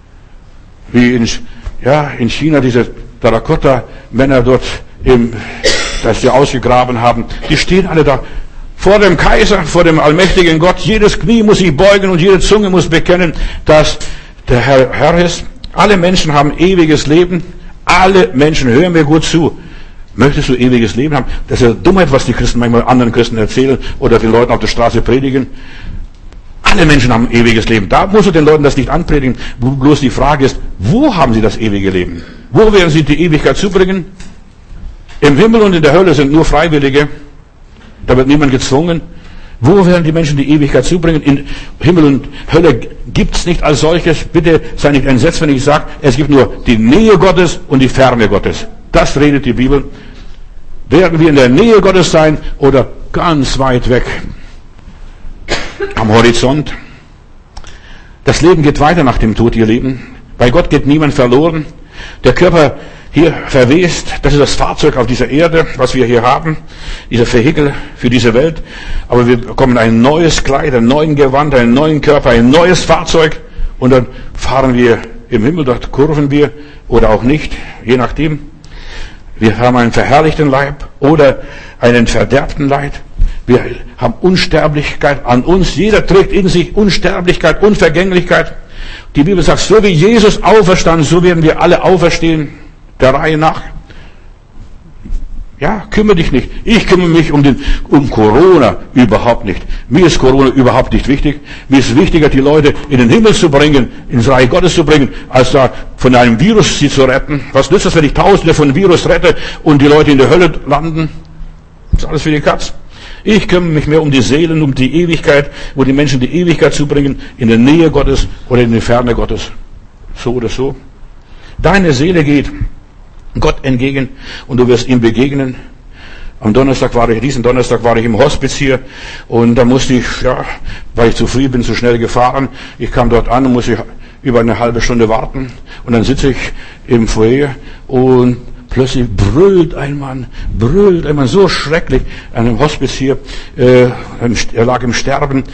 wie in, ja, in China, diese Terrakotta-Männer dort, im, dass sie ausgegraben haben. Die stehen alle da. Vor dem Kaiser, vor dem allmächtigen Gott, jedes Knie muss sich beugen und jede Zunge muss bekennen, dass der Herr Herr ist. Alle Menschen haben ewiges Leben. Alle Menschen, hören mir gut zu. Möchtest du ewiges Leben haben? Das ist ja Dummheit, was die Christen manchmal anderen Christen erzählen oder den Leuten auf der Straße predigen. Alle Menschen haben ewiges Leben. Da musst du den Leuten das nicht anpredigen. Bloß die Frage ist, wo haben sie das ewige Leben? Wo werden sie die Ewigkeit zubringen? Im Himmel und in der Hölle sind nur Freiwillige. Da wird niemand gezwungen. Wo werden die Menschen die Ewigkeit zubringen? In Himmel und Hölle gibt's nicht als solches. Bitte sei nicht entsetzt, wenn ich sage, es gibt nur die Nähe Gottes und die Ferne Gottes. Das redet die Bibel. Werden wir in der Nähe Gottes sein oder ganz weit weg am Horizont? Das Leben geht weiter nach dem Tod, ihr Lieben. Bei Gott geht niemand verloren. Der Körper hier verwest, das ist das Fahrzeug auf dieser Erde, was wir hier haben, dieser Vehikel für diese Welt. Aber wir bekommen ein neues Kleid, einen neuen Gewand, einen neuen Körper, ein neues Fahrzeug und dann fahren wir im Himmel, dort kurven wir oder auch nicht, je nachdem. Wir haben einen verherrlichten Leib oder einen verderbten Leib. Wir haben Unsterblichkeit an uns. Jeder trägt in sich Unsterblichkeit, Unvergänglichkeit. Die Bibel sagt, so wie Jesus auferstand, so werden wir alle auferstehen. Der Reihe nach. Ja, kümmere dich nicht. Ich kümmere mich um den, um Corona überhaupt nicht. Mir ist Corona überhaupt nicht wichtig. Mir ist wichtiger, die Leute in den Himmel zu bringen, ins Reich Gottes zu bringen, als da von einem Virus sie zu retten. Was nützt das, wenn ich Tausende von Virus rette und die Leute in der Hölle landen? Das ist alles für die Katz. Ich kümmere mich mehr um die Seelen, um die Ewigkeit, wo die Menschen die Ewigkeit zubringen, in der Nähe Gottes oder in der Ferne Gottes. So oder so. Deine Seele geht Gott entgegen und du wirst ihm begegnen. Am Donnerstag war ich, diesen Donnerstag war ich im Hospiz hier und da musste ich, ja, weil ich zu früh bin, zu schnell gefahren. Ich kam dort an und musste über eine halbe Stunde warten und dann sitze ich im Foyer und plötzlich brüllt ein Mann, brüllt ein Mann, so schrecklich, an einem Hospiz hier, äh, er lag im Sterben.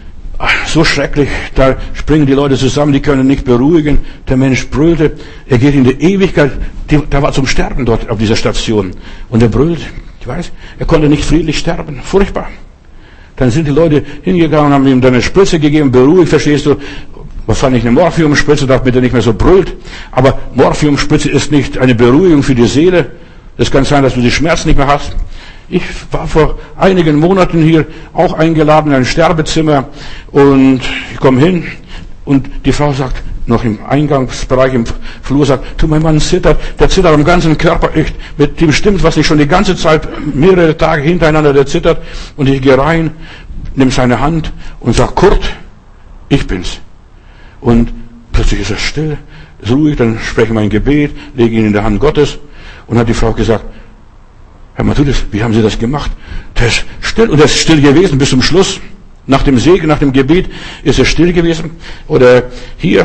So schrecklich, da springen die Leute zusammen, die können nicht beruhigen. Der Mensch brüllte, er geht in die Ewigkeit, der war zum Sterben dort auf dieser Station. Und er brüllt, ich weiß, er konnte nicht friedlich sterben, furchtbar. Dann sind die Leute hingegangen und haben ihm dann eine Spritze gegeben, beruhigt, verstehst du, wahrscheinlich eine Morphiumspritze, damit er nicht mehr so brüllt. Aber Morphiumspritze ist nicht eine Beruhigung für die Seele. Es kann sein, dass du die Schmerzen nicht mehr hast. Ich war vor einigen Monaten hier auch eingeladen in ein Sterbezimmer und ich komme hin und die Frau sagt, noch im Eingangsbereich im Flur sagt, du, mein Mann zittert, der zittert am ganzen Körper, echt, mit dem stimmt was nicht schon die ganze Zeit, mehrere Tage hintereinander, der zittert und ich gehe rein, nimm seine Hand und sag, Kurt, ich bin's. Und plötzlich ist er still, ist ruhig, dann spreche ich mein Gebet, lege ihn in der Hand Gottes und hat die Frau gesagt, Herr Matthäus, wie haben Sie das gemacht? Der ist still und er ist still gewesen bis zum Schluss. Nach dem Segen, nach dem Gebet ist er still gewesen. Oder hier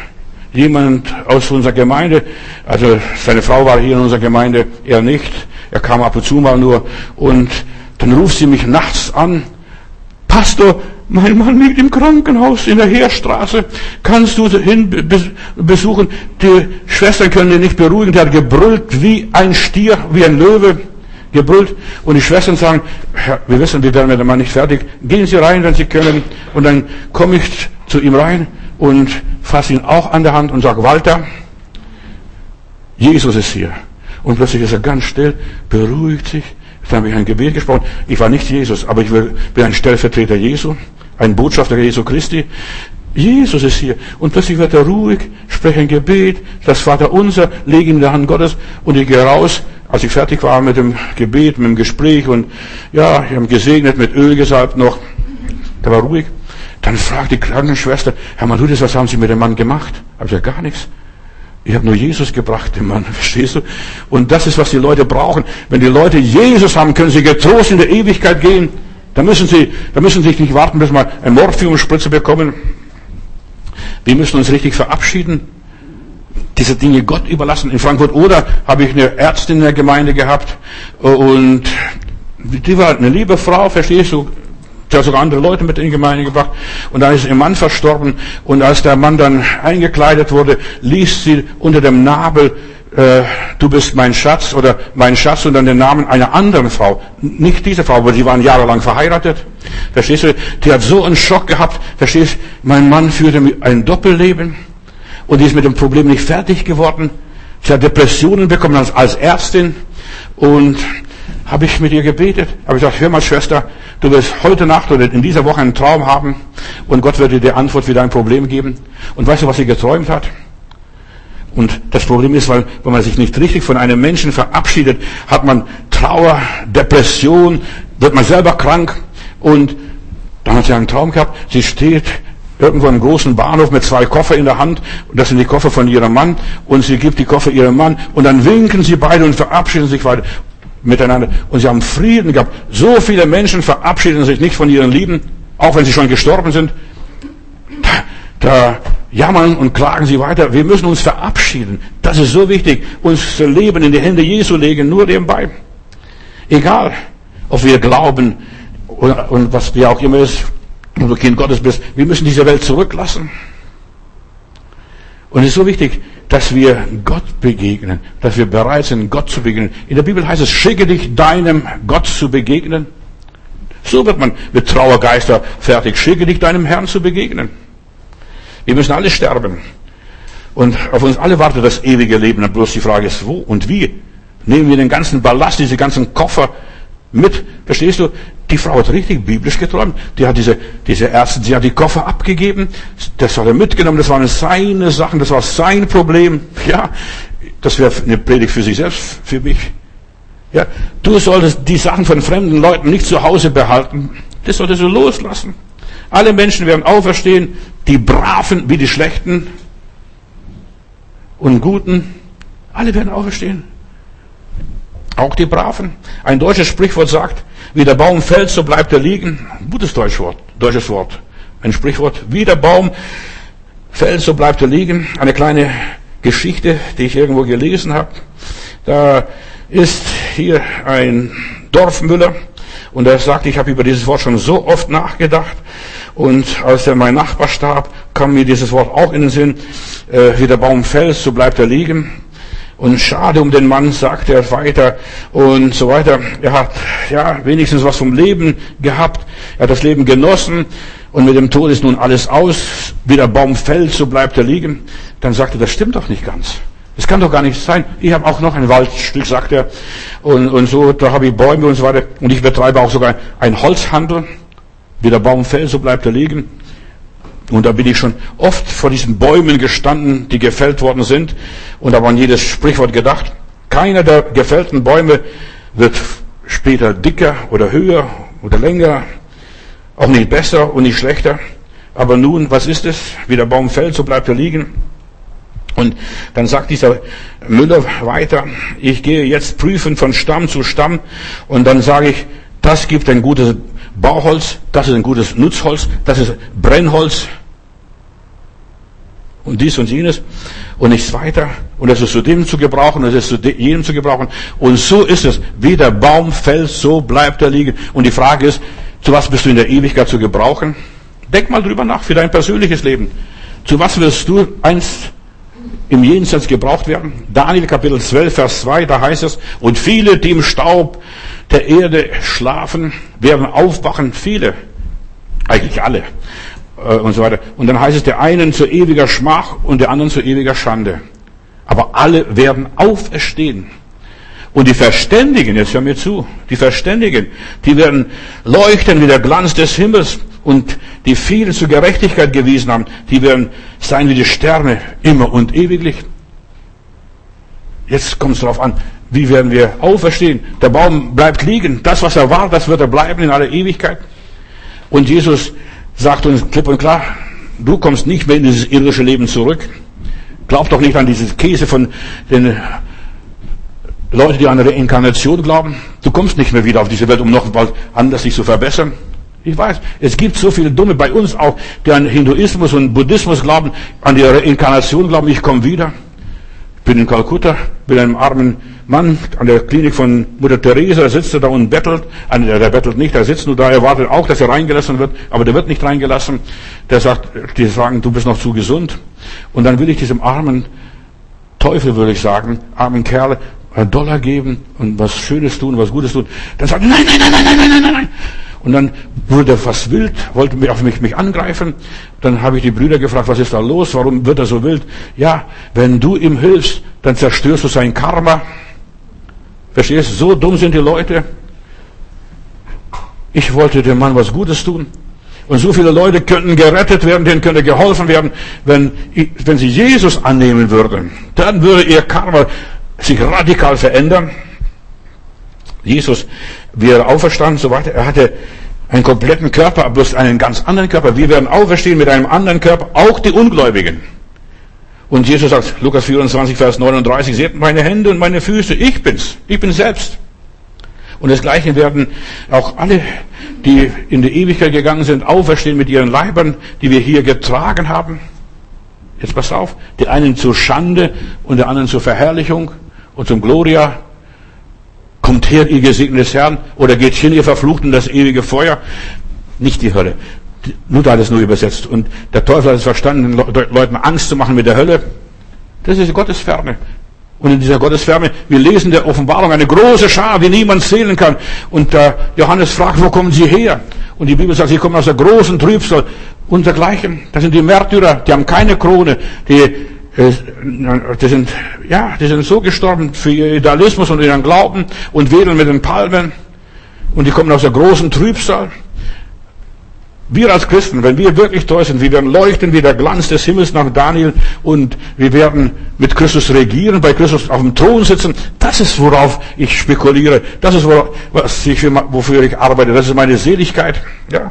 jemand aus unserer Gemeinde, also seine Frau war hier in unserer Gemeinde, er nicht. Er kam ab und zu mal nur und dann ruft sie mich nachts an. Pastor, mein Mann liegt im Krankenhaus in der Heerstraße, kannst du hin besuchen? Die Schwestern können ihn nicht beruhigen, der hat gebrüllt wie ein Stier, wie ein Löwe, gebrüllt. Und die Schwestern sagen, Herr, wir wissen, wir werden mit dem Mann nicht fertig, gehen Sie rein, wenn Sie können. Und dann komme ich zu ihm rein und fasse ihn auch an der Hand und sage, Walter, Jesus ist hier. Und plötzlich ist er ganz still, beruhigt sich. Dann habe ich ein Gebet gesprochen. Ich war nicht Jesus, aber ich bin ein Stellvertreter Jesu, ein Botschafter Jesu Christi. Jesus ist hier. Und plötzlich wird er ruhig, spreche ein Gebet, das Vaterunser, lege ihn in der Hand Gottes und ich gehe raus. Als ich fertig war mit dem Gebet, mit dem Gespräch und ja, ich habe gesegnet, mit Öl gesalbt noch, da war ruhig. Dann fragt die Krankenschwester, Herr Maludis, was haben Sie mit dem Mann gemacht? Habe ich gesagt, gar nichts. Ich habe nur Jesus gebracht, dem Mann, verstehst du? Und das ist, was die Leute brauchen. Wenn die Leute Jesus haben, können sie getrost in der Ewigkeit gehen. Da müssen sie, da müssen sie nicht warten, bis mal eine Morphiumspritze bekommen. Wir müssen uns richtig verabschieden. Diese Dinge Gott überlassen. In Frankfurt oder habe ich eine Ärztin in der Gemeinde gehabt und die war eine liebe Frau, verstehst du? Sie hat sogar andere Leute mit in die Gemeinde gebracht. Und dann ist ihr Mann verstorben. Und als der Mann dann eingekleidet wurde, liest sie unter dem Nabel, äh, du bist mein Schatz oder mein Schatz und dann den Namen einer anderen Frau. Nicht diese Frau, aber sie waren jahrelang verheiratet. Verstehst du? Die hat so einen Schock gehabt. Verstehst du? Mein Mann führte ein Doppelleben und die ist mit dem Problem nicht fertig geworden. Sie hat Depressionen bekommen als, als Ärztin und habe ich mit ihr gebetet, habe ich gesagt, hör mal Schwester, du wirst heute Nacht oder in dieser Woche einen Traum haben und Gott wird dir die Antwort für dein Problem geben. Und weißt du, was sie geträumt hat? Und das Problem ist, weil, wenn man sich nicht richtig von einem Menschen verabschiedet, hat man Trauer, Depression, wird man selber krank und dann hat sie einen Traum gehabt, sie steht irgendwo im großen Bahnhof mit zwei Koffer in der Hand und das sind die Koffer von ihrem Mann und sie gibt die Koffer ihrem Mann und dann winken sie beide und verabschieden sich weiter miteinander und sie haben Frieden gehabt. So viele Menschen verabschieden sich nicht von ihren Lieben, auch wenn sie schon gestorben sind. Da, da jammern und klagen sie weiter. Wir müssen uns verabschieden. Das ist so wichtig. Unser Leben in die Hände Jesu legen, nur nebenbei. Egal, ob wir glauben oder, und was ja auch immer ist, ob du Kind Gottes bist, wir müssen diese Welt zurücklassen. Und es ist so wichtig, dass wir Gott begegnen, dass wir bereit sind, Gott zu begegnen. In der Bibel heißt es, schicke dich deinem Gott zu begegnen. So wird man mit Trauergeister fertig. Schicke dich deinem Herrn zu begegnen. Wir müssen alle sterben. Und auf uns alle wartet das ewige Leben. Und bloß die Frage ist, wo und wie? Nehmen wir den ganzen Ballast, diese ganzen Koffer mit? Verstehst du? Die Frau hat richtig biblisch geträumt. Die hat diese, diese Ärzte, sie hat die Koffer abgegeben. Das hat er mitgenommen. Das waren seine Sachen. Das war sein Problem. Ja, das wäre eine Predigt für sich selbst, für mich. Ja, du solltest die Sachen von fremden Leuten nicht zu Hause behalten. Das solltest du loslassen. Alle Menschen werden auferstehen. Die Braven wie die Schlechten und Guten. Alle werden auferstehen. Auch die Braven. Ein deutsches Sprichwort sagt, wie der Baum fällt, so bleibt er liegen. Gutes deutsches Wort. Deutsches Wort. Ein Sprichwort. Wie der Baum fällt, so bleibt er liegen. Eine kleine Geschichte, die ich irgendwo gelesen habe. Da ist hier ein Dorfmüller und er sagt, ich habe über dieses Wort schon so oft nachgedacht. Und als er mein Nachbar starb, kam mir dieses Wort auch in den Sinn. Äh, wie der Baum fällt, so bleibt er liegen. Und schade um den Mann, sagt er weiter und so weiter. Er hat ja wenigstens was vom Leben gehabt. Er hat das Leben genossen und mit dem Tod ist nun alles aus. Wie der Baum fällt, so bleibt er liegen. Dann sagt er, das stimmt doch nicht ganz. Das kann doch gar nicht sein. Ich habe auch noch ein Waldstück, sagt er. Und, und so, da habe ich Bäume und so weiter. Und ich betreibe auch sogar einen Holzhandel. Wie der Baum fällt, so bleibt er liegen. Und da bin ich schon oft vor diesen Bäumen gestanden, die gefällt worden sind. Und da war an jedes Sprichwort gedacht. Keiner der gefällten Bäume wird später dicker oder höher oder länger. Auch nicht besser und nicht schlechter. Aber nun, was ist es? Wie der Baum fällt, so bleibt er liegen. Und dann sagt dieser Müller weiter, ich gehe jetzt prüfen von Stamm zu Stamm. Und dann sage ich, das gibt ein gutes Bauholz, das ist ein gutes Nutzholz, das ist Brennholz und dies und jenes und nichts weiter. Und das ist zu dem zu gebrauchen, das ist zu jenem zu gebrauchen. Und so ist es. Wie der Baum fällt, so bleibt er liegen. Und die Frage ist, zu was bist du in der Ewigkeit zu gebrauchen? Denk mal drüber nach für dein persönliches Leben. Zu was wirst du einst im Jenseits gebraucht werden? Daniel Kapitel zwölf, Vers zwei, da heißt es, und viele, die im Staub der Erde schlafen, werden aufwachen, viele, eigentlich alle, äh, und so weiter. Und dann heißt es, der einen zu ewiger Schmach und der anderen zu ewiger Schande. Aber alle werden auferstehen. Und die Verständigen, jetzt hör mir zu, die Verständigen, die werden leuchten wie der Glanz des Himmels. Und die viele zur Gerechtigkeit gewiesen haben, die werden sein wie die Sterne, immer und ewiglich. Jetzt kommt es darauf an, wie werden wir auferstehen? Der Baum bleibt liegen. Das, was er war, das wird er bleiben in aller Ewigkeit. Und Jesus sagt uns klipp und klar, du kommst nicht mehr in dieses irdische Leben zurück. Glaub doch nicht an dieses Käse von den Leuten, die an eine Reinkarnation glauben. Du kommst nicht mehr wieder auf diese Welt, um noch was anderes sich zu verbessern. Ich weiß, es gibt so viele Dumme bei uns auch, die an Hinduismus und Buddhismus glauben, an die Reinkarnation glauben, ich komme wieder. Ich bin in Kalkutta, bin einem armen Mann an der Klinik von Mutter Teresa, sitzt er da und bettelt. Der, der bettelt nicht, der sitzt nur da, er wartet auch, dass er reingelassen wird, aber der wird nicht reingelassen. Der sagt, die sagen, du bist noch zu gesund. Und dann will ich diesem armen Teufel, würde ich sagen, armen Kerl, einen Dollar geben und was Schönes tun, was Gutes tun. Dann sagt er, nein, nein, nein, nein, nein, nein, nein, nein. Und dann wurde er fast wild, wollte mich auf mich, mich angreifen. Dann habe ich die Brüder gefragt, was ist da los? Warum wird er so wild? Ja, wenn du ihm hilfst, dann zerstörst du sein Karma. Verstehst du? So dumm sind die Leute. Ich wollte dem Mann was Gutes tun. Und so viele Leute könnten gerettet werden, denen könnte geholfen werden, wenn, wenn sie Jesus annehmen würden. Dann würde ihr Karma sich radikal verändern. Jesus, wie er auferstand, so weiter, er hatte einen kompletten Körper, aber bloß einen ganz anderen Körper. Wir werden auferstehen mit einem anderen Körper, auch die Ungläubigen. Und Jesus sagt, Lukas vierundzwanzig, Vers neununddreißig, seht meine Hände und meine Füße, ich bin's, ich bin selbst. Und das Gleiche werden auch alle, die in die Ewigkeit gegangen sind, auferstehen mit ihren Leibern, die wir hier getragen haben. Jetzt pass auf, die einen zur Schande und der anderen zur Verherrlichung und zum Gloria. Kommt her, ihr Gesegneten des Herrn, oder geht hin, ihr Verfluchten, in das ewige Feuer. Nicht die Hölle. Luther hat es nur übersetzt. Und der Teufel hat es verstanden, den Leuten Angst zu machen mit der Hölle. Das ist Gottesferne. Und in dieser Gottesferne, wir lesen der Offenbarung eine große Schar, wie niemand zählen kann. Und der Johannes fragt, wo kommen sie her? Und die Bibel sagt, sie kommen aus der großen Trübsal und dergleichen. Das sind die Märtyrer, die haben keine Krone, die Die sind, ja, die sind so gestorben für ihr Idealismus und ihren Glauben und wedeln mit den Palmen. Und die kommen aus der großen Trübsal. Wir als Christen, wenn wir wirklich treu sind, wir werden leuchten wie der Glanz des Himmels nach Daniel und wir werden mit Christus regieren, bei Christus auf dem Thron sitzen. Das ist, worauf ich spekuliere. Das ist, worauf, was ich, wofür ich arbeite. Das ist meine Seligkeit. Ja.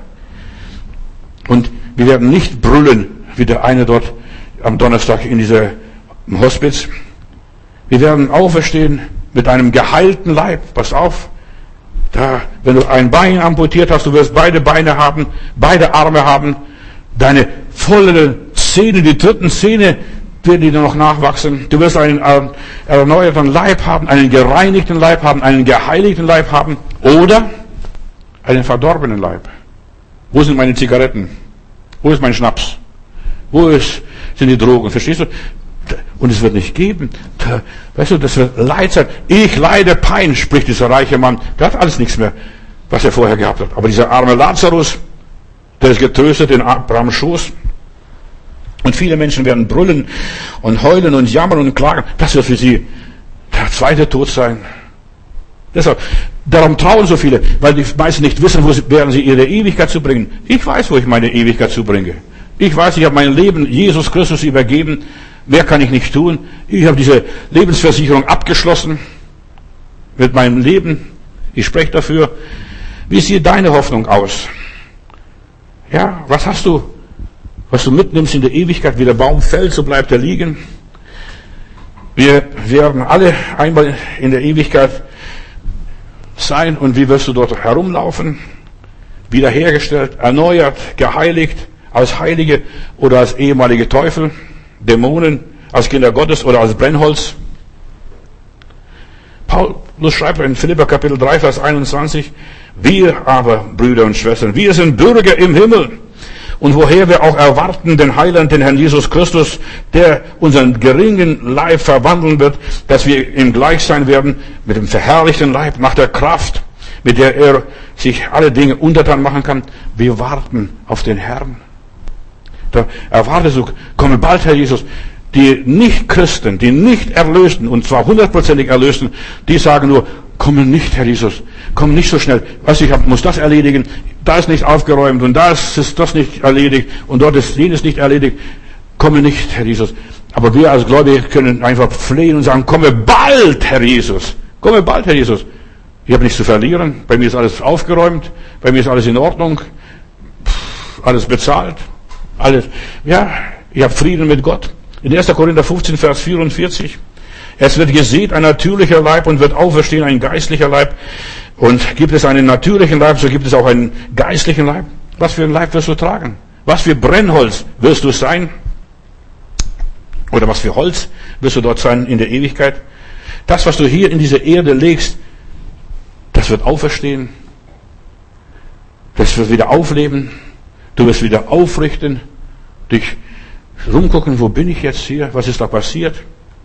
Und wir werden nicht brüllen, wie der eine dort am Donnerstag in dieser Hospiz. Wir werden auferstehen mit einem geheilten Leib. Pass auf. Da, wenn du ein Bein amputiert hast, du wirst beide Beine haben, beide Arme haben, deine vollen Zähne, die dritten Zähne werden dir noch nachwachsen. Du wirst einen erneuerten Leib haben, einen gereinigten Leib haben, einen geheiligten Leib haben oder einen verdorbenen Leib. Wo sind meine Zigaretten? Wo ist mein Schnaps? Wo ist sind die Drogen, verstehst du? Und es wird nicht geben. Weißt du, das wird Leid sein. Ich leide Pein, spricht dieser reiche Mann. Der hat alles nichts mehr, was er vorher gehabt hat. Aber dieser arme Lazarus, der ist getröstet in Abrahams Schoß. Und viele Menschen werden brüllen und heulen und jammern und klagen. Das wird für sie der zweite Tod sein. Deshalb, darum trauen so viele, weil die meisten nicht wissen, wo sie, werden sie ihre Ewigkeit zu bringen. Ich weiß, wo ich meine Ewigkeit zubringe. Ich weiß, ich habe mein Leben Jesus Christus übergeben. Mehr kann ich nicht tun. Ich habe diese Lebensversicherung abgeschlossen mit meinem Leben. Ich spreche dafür. Wie sieht deine Hoffnung aus? Ja, was hast du, was du mitnimmst in der Ewigkeit? Wie der Baum fällt, so bleibt er liegen. Wir werden alle einmal in der Ewigkeit sein. Und wie wirst du dort herumlaufen? Wiederhergestellt, erneuert, geheiligt. Als Heilige oder als ehemalige Teufel, Dämonen, als Kinder Gottes oder als Brennholz. Paulus schreibt in Philipper Kapitel drei, Vers einundzwanzig, wir aber, Brüder und Schwestern, wir sind Bürger im Himmel und woher wir auch erwarten den Heiland, den Herrn Jesus Christus, der unseren geringen Leib verwandeln wird, dass wir ihm gleich sein werden, mit dem verherrlichten Leib, nach der Kraft, mit der er sich alle Dinge untertan machen kann. Wir warten auf den Herrn. Da erwartest du, komme bald, Herr Jesus. Die Nicht-Christen, die nicht Erlösten, und zwar hundertprozentig Erlösten, die sagen nur, komm nicht, Herr Jesus, komm nicht so schnell. Weißt du, ich hab, muss das erledigen, da ist nicht aufgeräumt und da ist das nicht erledigt und dort ist jenes nicht erledigt. Komme nicht, Herr Jesus. Aber wir als Gläubige können einfach flehen und sagen, komme bald, Herr Jesus. Komme bald, Herr Jesus. Ich habe nichts zu verlieren. Bei mir ist alles aufgeräumt. Bei mir ist alles in Ordnung. Alles bezahlt. Alles. Ja, ich habe Frieden mit Gott. In erster Korinther fünfzehn, Vers vierundvierzig. Es wird gesät ein natürlicher Leib und wird auferstehen ein geistlicher Leib. Und gibt es einen natürlichen Leib, so gibt es auch einen geistlichen Leib. Was für ein Leib wirst du tragen? Was für Brennholz wirst du sein? Oder was für Holz wirst du dort sein in der Ewigkeit? Das, was du hier in diese Erde legst, das wird auferstehen. Das wird wieder aufleben. Du wirst wieder aufrichten. Dich rumgucken, wo bin ich jetzt hier? Was ist da passiert?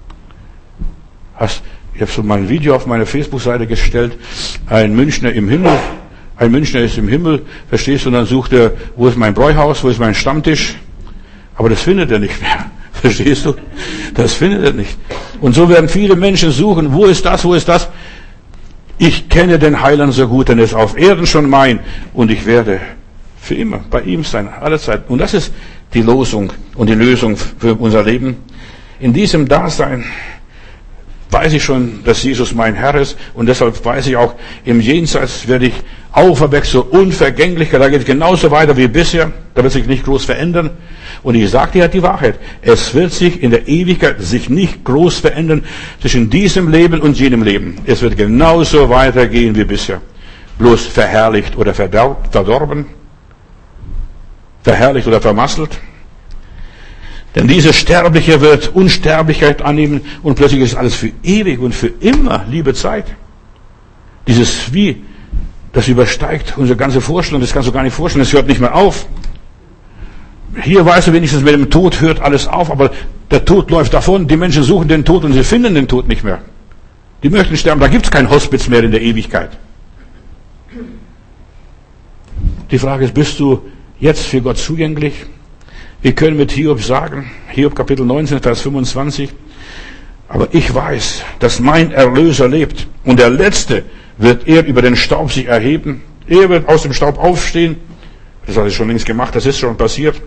Hast, ich habe so mal ein Video auf meine Facebook-Seite gestellt. Ein Münchner im Himmel. Ein Münchner ist im Himmel. Verstehst du? Und dann sucht er, wo ist mein Bräuhaus? Wo ist mein Stammtisch? Aber das findet er nicht mehr. Verstehst du? Das findet er nicht. Und so werden viele Menschen suchen, wo ist das, wo ist das? Ich kenne den Heiland so gut, denn er ist auf Erden schon mein. Und ich werde für immer bei ihm sein, alle Zeit. Und das ist die Losung und die Lösung für unser Leben. In diesem Dasein weiß ich schon, dass Jesus mein Herr ist. Und deshalb weiß ich auch, im Jenseits werde ich auferweckt zur Unvergänglichkeit. Da geht es genauso weiter wie bisher. Da wird sich nicht groß verändern. Und ich sage dir die Wahrheit. Es wird sich in der Ewigkeit sich nicht groß verändern zwischen diesem Leben und jenem Leben. Es wird genauso weitergehen wie bisher. Bloß verherrlicht oder verdorben. Verherrlicht oder vermasselt. Denn dieses Sterbliche wird Unsterblichkeit annehmen und plötzlich ist alles für ewig und für immer, liebe Zeit. Dieses Wie, das übersteigt unsere ganze Vorstellung, das kannst du gar nicht vorstellen, es hört nicht mehr auf. Hier weißt du wenigstens, mit dem Tod hört alles auf, aber der Tod läuft davon, die Menschen suchen den Tod und sie finden den Tod nicht mehr. Die möchten sterben, da gibt es kein Hospiz mehr in der Ewigkeit. Die Frage ist, bist du jetzt für Gott zugänglich? Wir können mit Hiob sagen, Hiob Kapitel neunzehn, Vers fünfundzwanzig, aber ich weiß, dass mein Erlöser lebt und der Letzte wird er über den Staub sich erheben. Er wird aus dem Staub aufstehen. Das hat er schon längst gemacht, das ist schon passiert.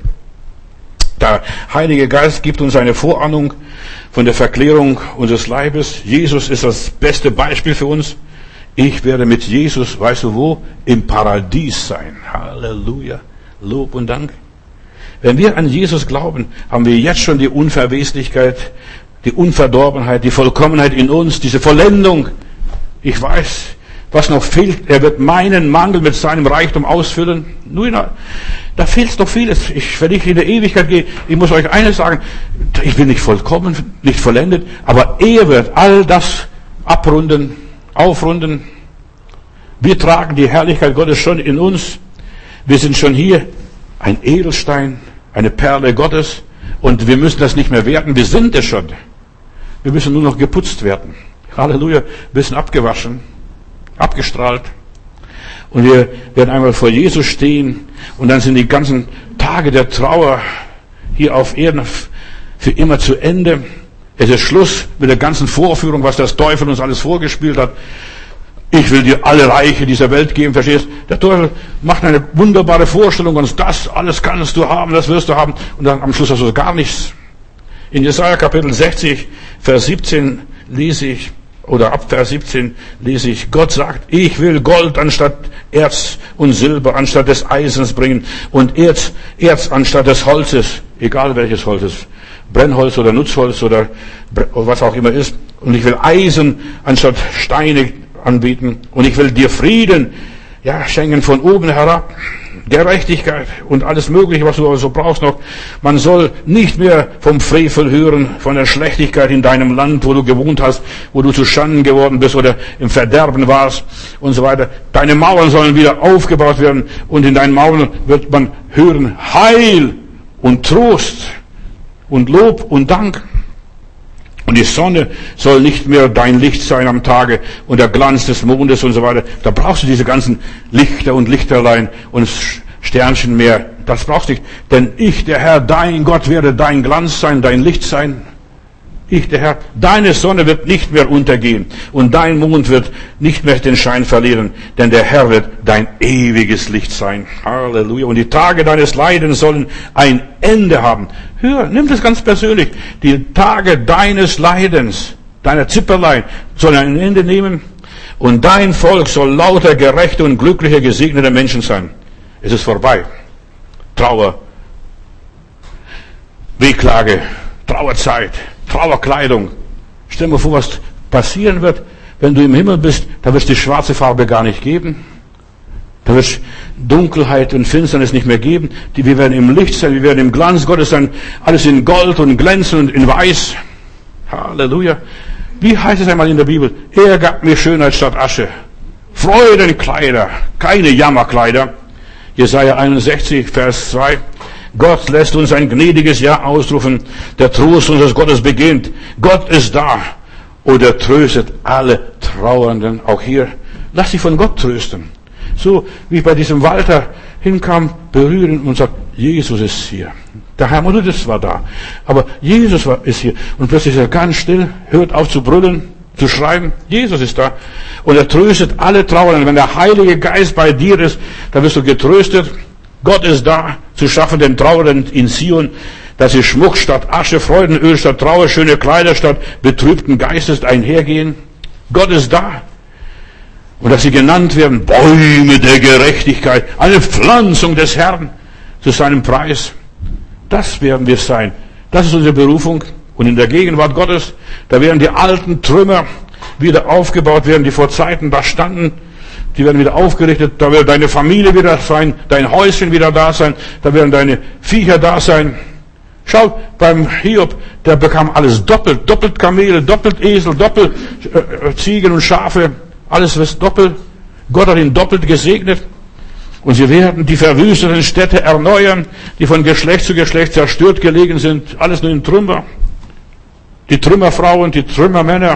Der Heilige Geist gibt uns eine Vorahnung von der Verklärung unseres Leibes. Jesus ist das beste Beispiel für uns. Ich werde mit Jesus, weißt du wo? Im Paradies sein. Halleluja. Lob und Dank. Wenn wir an Jesus glauben, haben wir jetzt schon die Unverweslichkeit, die Unverdorbenheit, die Vollkommenheit in uns, diese Vollendung. Ich weiß, was noch fehlt. Er wird meinen Mangel mit seinem Reichtum ausfüllen. Nur in, da fehlt noch vieles. Ich, wenn ich in der Ewigkeit gehe, ich muss euch eines sagen, ich bin nicht vollkommen, nicht vollendet, aber er wird all das abrunden, aufrunden. Wir tragen die Herrlichkeit Gottes schon in uns. Wir sind schon hier ein Edelstein, eine Perle Gottes und wir müssen das nicht mehr werden, wir sind es schon. Wir müssen nur noch geputzt werden. Halleluja, ein bisschen abgewaschen, abgestrahlt. Und wir werden einmal vor Jesus stehen und dann sind die ganzen Tage der Trauer hier auf Erden für immer zu Ende. Es ist Schluss mit der ganzen Vorführung, was das Teufel uns alles vorgespielt hat. Ich will dir alle Reiche dieser Welt geben, verstehst? Der Teufel macht eine wunderbare Vorstellung und das alles kannst du haben, das wirst du haben. Und dann am Schluss hast du gar nichts. In Jesaja Kapitel sechzig, Vers siebzehn lese ich, oder ab Vers siebzehn lese ich, Gott sagt, ich will Gold anstatt Erz und Silber anstatt des Eisens bringen und Erz, Erz anstatt des Holzes, egal welches Holz es ist, Brennholz oder Nutzholz oder was auch immer ist. Und ich will Eisen anstatt Steine anbieten und ich will dir Frieden ja, schenken von oben herab. Gerechtigkeit und alles Mögliche, was du so brauchst noch. Man soll nicht mehr vom Frevel hören, von der Schlechtigkeit in deinem Land, wo du gewohnt hast, wo du zu Schanden geworden bist oder im Verderben warst und so weiter. Deine Mauern sollen wieder aufgebaut werden und in deinen Mauern wird man hören Heil und Trost und Lob und Dank. Und die Sonne soll nicht mehr dein Licht sein am Tage und der Glanz des Mondes und so weiter. Da brauchst du diese ganzen Lichter und Lichterlein und Sternchen mehr. Das brauchst du nicht. Denn ich, der Herr, dein Gott, werde dein Glanz sein, dein Licht sein. Ich, der Herr, deine Sonne wird nicht mehr untergehen und dein Mond wird nicht mehr den Schein verlieren, denn der Herr wird dein ewiges Licht sein. Halleluja. Und die Tage deines Leidens sollen ein Ende haben. Hör, nimm das ganz persönlich. Die Tage deines Leidens, deiner Zipperlein, sollen ein Ende nehmen und dein Volk soll lauter, gerechte und glückliche, gesegnete Menschen sein. Es ist vorbei. Trauer, Wehklage, Trauerzeit, Trauerkleidung. Stell dir vor, was passieren wird, wenn du im Himmel bist. Da wird es die schwarze Farbe gar nicht geben. Da wird es Dunkelheit und Finsternis nicht mehr geben. Die, wir werden im Licht sein, wir werden im Glanz Gottes sein. Alles in Gold und Glänzen und in Weiß. Halleluja. Wie heißt es einmal in der Bibel? Er gab mir Schönheit statt Asche. Freudenkleider, keine Jammerkleider. Jesaja einundsechzig, Vers zwei. Gott lässt uns ein gnädiges Jahr ausrufen. Der Trost unseres Gottes beginnt. Gott ist da. Und er tröstet alle Trauernden. Auch hier, lass dich von Gott trösten. So wie ich bei diesem Walter hinkam, berühren und sagt, Jesus ist hier. Der Herr war da. Aber Jesus war, ist hier. Und plötzlich ist er ganz still, hört auf zu brüllen, zu schreien. Jesus ist da. Und er tröstet alle Trauernden. Wenn der Heilige Geist bei dir ist, dann wirst du getröstet. Gott ist da, zu schaffen den Trauernden in Zion, dass sie Schmuck statt Asche, Freudenöl statt Trauer, schöne Kleider statt betrübten Geistes einhergehen. Gott ist da. Und dass sie genannt werden, Bäume der Gerechtigkeit, eine Pflanzung des Herrn zu seinem Preis. Das werden wir sein. Das ist unsere Berufung. Und in der Gegenwart Gottes, da werden die alten Trümmer wieder aufgebaut werden, die vor Zeiten da standen. Die werden wieder aufgerichtet, da wird deine Familie wieder sein, dein Häuschen wieder da sein, da werden deine Viecher da sein. Schau, beim Hiob, der bekam alles doppelt, doppelt Kamele, doppelt Esel, doppelt äh, Ziegen und Schafe, alles was doppelt. Gott hat ihn doppelt gesegnet. Und sie werden die verwüsteten Städte erneuern, die von Geschlecht zu Geschlecht zerstört gelegen sind, alles nur in Trümmer. Die Trümmerfrauen, die Trümmermänner.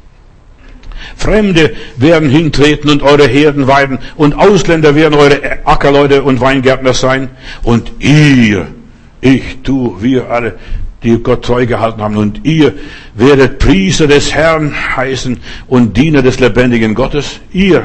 Fremde werden hintreten und eure Herden weiden und Ausländer werden eure Ackerleute und Weingärtner sein und ihr, ich, du, wir alle, die Gott treu gehalten haben und ihr werdet Priester des Herrn heißen und Diener des lebendigen Gottes, ihr.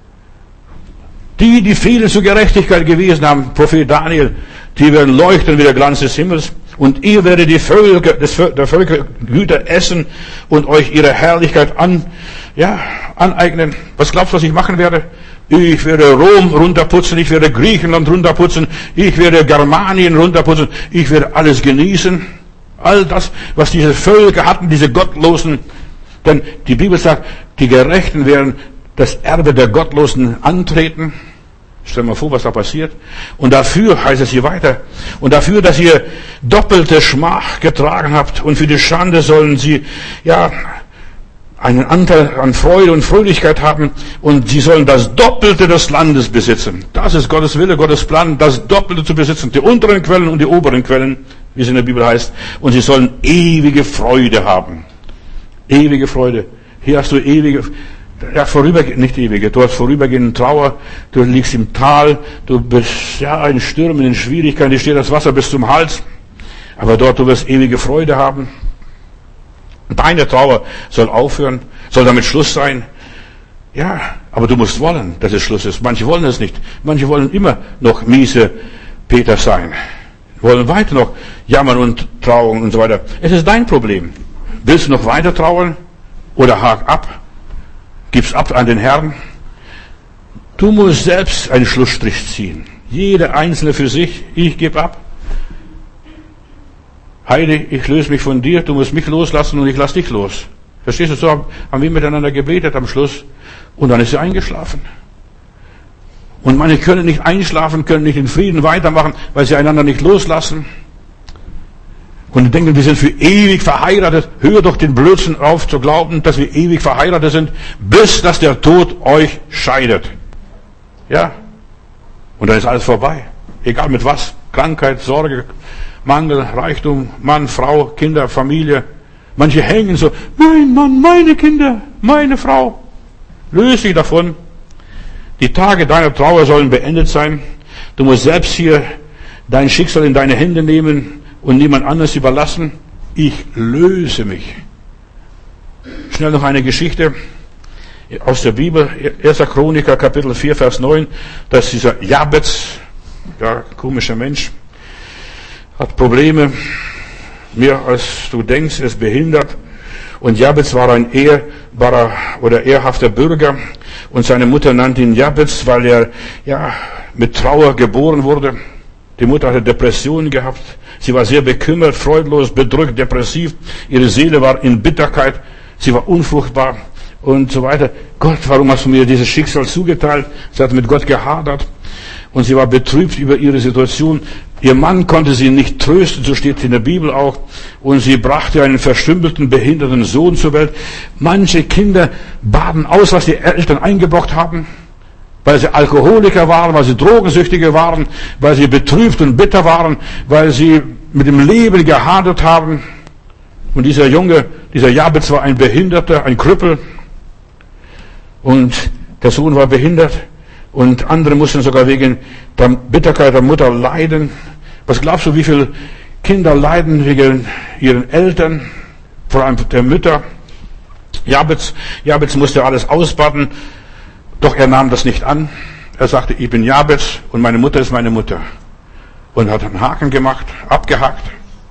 Die, die viele zur Gerechtigkeit gewesen haben, Prophet Daniel, die werden leuchten wie der Glanz des Himmels. Und ihr werdet die Völker, des, der Völker Güter essen und euch ihre Herrlichkeit an, ja, aneignen. Was glaubst du, was ich machen werde? Ich werde Rom runterputzen, ich werde Griechenland runterputzen, ich werde Germanien runterputzen, ich werde alles genießen. All das, was diese Völker hatten, diese Gottlosen. Denn die Bibel sagt, die Gerechten werden das Erbe der Gottlosen antreten. Stell dir mal vor, was da passiert. Und dafür, heißt es hier weiter, und dafür, dass ihr doppelte Schmach getragen habt und für die Schande sollen sie, ja, einen Anteil an Freude und Fröhlichkeit haben und sie sollen das Doppelte des Landes besitzen. Das ist Gottes Wille, Gottes Plan, das Doppelte zu besitzen. Die unteren Quellen und die oberen Quellen, wie es in der Bibel heißt. Und sie sollen ewige Freude haben. Ewige Freude. Hier hast du ewige Ja, vorübergehend, nicht ewige, du hast vorübergehend Trauer, du liegst im Tal, du bist, ja, in Stürmen, in Schwierigkeiten, dir steht das Wasser bis zum Hals, aber dort, du wirst ewige Freude haben. Deine Trauer soll aufhören, soll damit Schluss sein. Ja, aber du musst wollen, dass es Schluss ist. Manche wollen es nicht. Manche wollen immer noch miese Peter sein. Wollen weiter noch jammern und trauern und so weiter. Es ist dein Problem. Willst du noch weiter trauern? Oder hak ab? Gib's ab an den Herrn. Du musst selbst einen Schlussstrich ziehen. Jeder Einzelne für sich. Ich gebe ab. Heidi, ich löse mich von dir. Du musst mich loslassen und ich lass dich los. Verstehst du? So haben wir miteinander gebetet am Schluss. Und dann ist sie eingeschlafen. Und manche können nicht einschlafen, können nicht in Frieden weitermachen, weil sie einander nicht loslassen. Und denken, wir sind für ewig verheiratet. Hör doch den Blödsinn auf zu glauben, dass wir ewig verheiratet sind, bis dass der Tod euch scheidet. Ja. Und dann ist alles vorbei. Egal mit was. Krankheit, Sorge, Mangel, Reichtum, Mann, Frau, Kinder, Familie. Manche hängen so, mein Mann, meine Kinder, meine Frau. Löse dich davon. Die Tage deiner Trauer sollen beendet sein. Du musst selbst hier dein Schicksal in deine Hände nehmen und niemand anderes überlassen. Ich löse mich. Schnell noch eine Geschichte aus der Bibel. erster Chroniker, Kapitel vier, Vers neun. Da ist dieser Jabez, ja, komischer Mensch, hat Probleme, mehr als du denkst, ist behindert. Und Jabez war ein ehrbarer oder ehrhafter Bürger. Und seine Mutter nannte ihn Jabez, weil er, ja, mit Trauer geboren wurde. Die Mutter hatte Depressionen gehabt. Sie war sehr bekümmert, freudlos, bedrückt, depressiv. Ihre Seele war in Bitterkeit. Sie war unfruchtbar und so weiter. Gott, warum hast du mir dieses Schicksal zugeteilt? Sie hat mit Gott gehadert. Und sie war betrübt über ihre Situation. Ihr Mann konnte sie nicht trösten, so steht es in der Bibel auch. Und sie brachte einen verstümmelten, behinderten Sohn zur Welt. Manche Kinder baden aus, was die Eltern eingebrockt haben. Weil sie Alkoholiker waren, weil sie Drogensüchtige waren, weil sie betrübt und bitter waren, weil sie mit dem Leben gehadert haben. Und dieser Junge, dieser Jabez war ein Behinderter, ein Krüppel. Und der Sohn war behindert. Und andere mussten sogar wegen der Bitterkeit der Mutter leiden. Was glaubst du, wie viele Kinder leiden wegen ihren Eltern, vor allem der Mütter? Jabez, Jabez musste alles ausbaden. Doch er nahm das nicht an. Er sagte, ich bin Jabez und meine Mutter ist meine Mutter. Und hat einen Haken gemacht, abgehakt.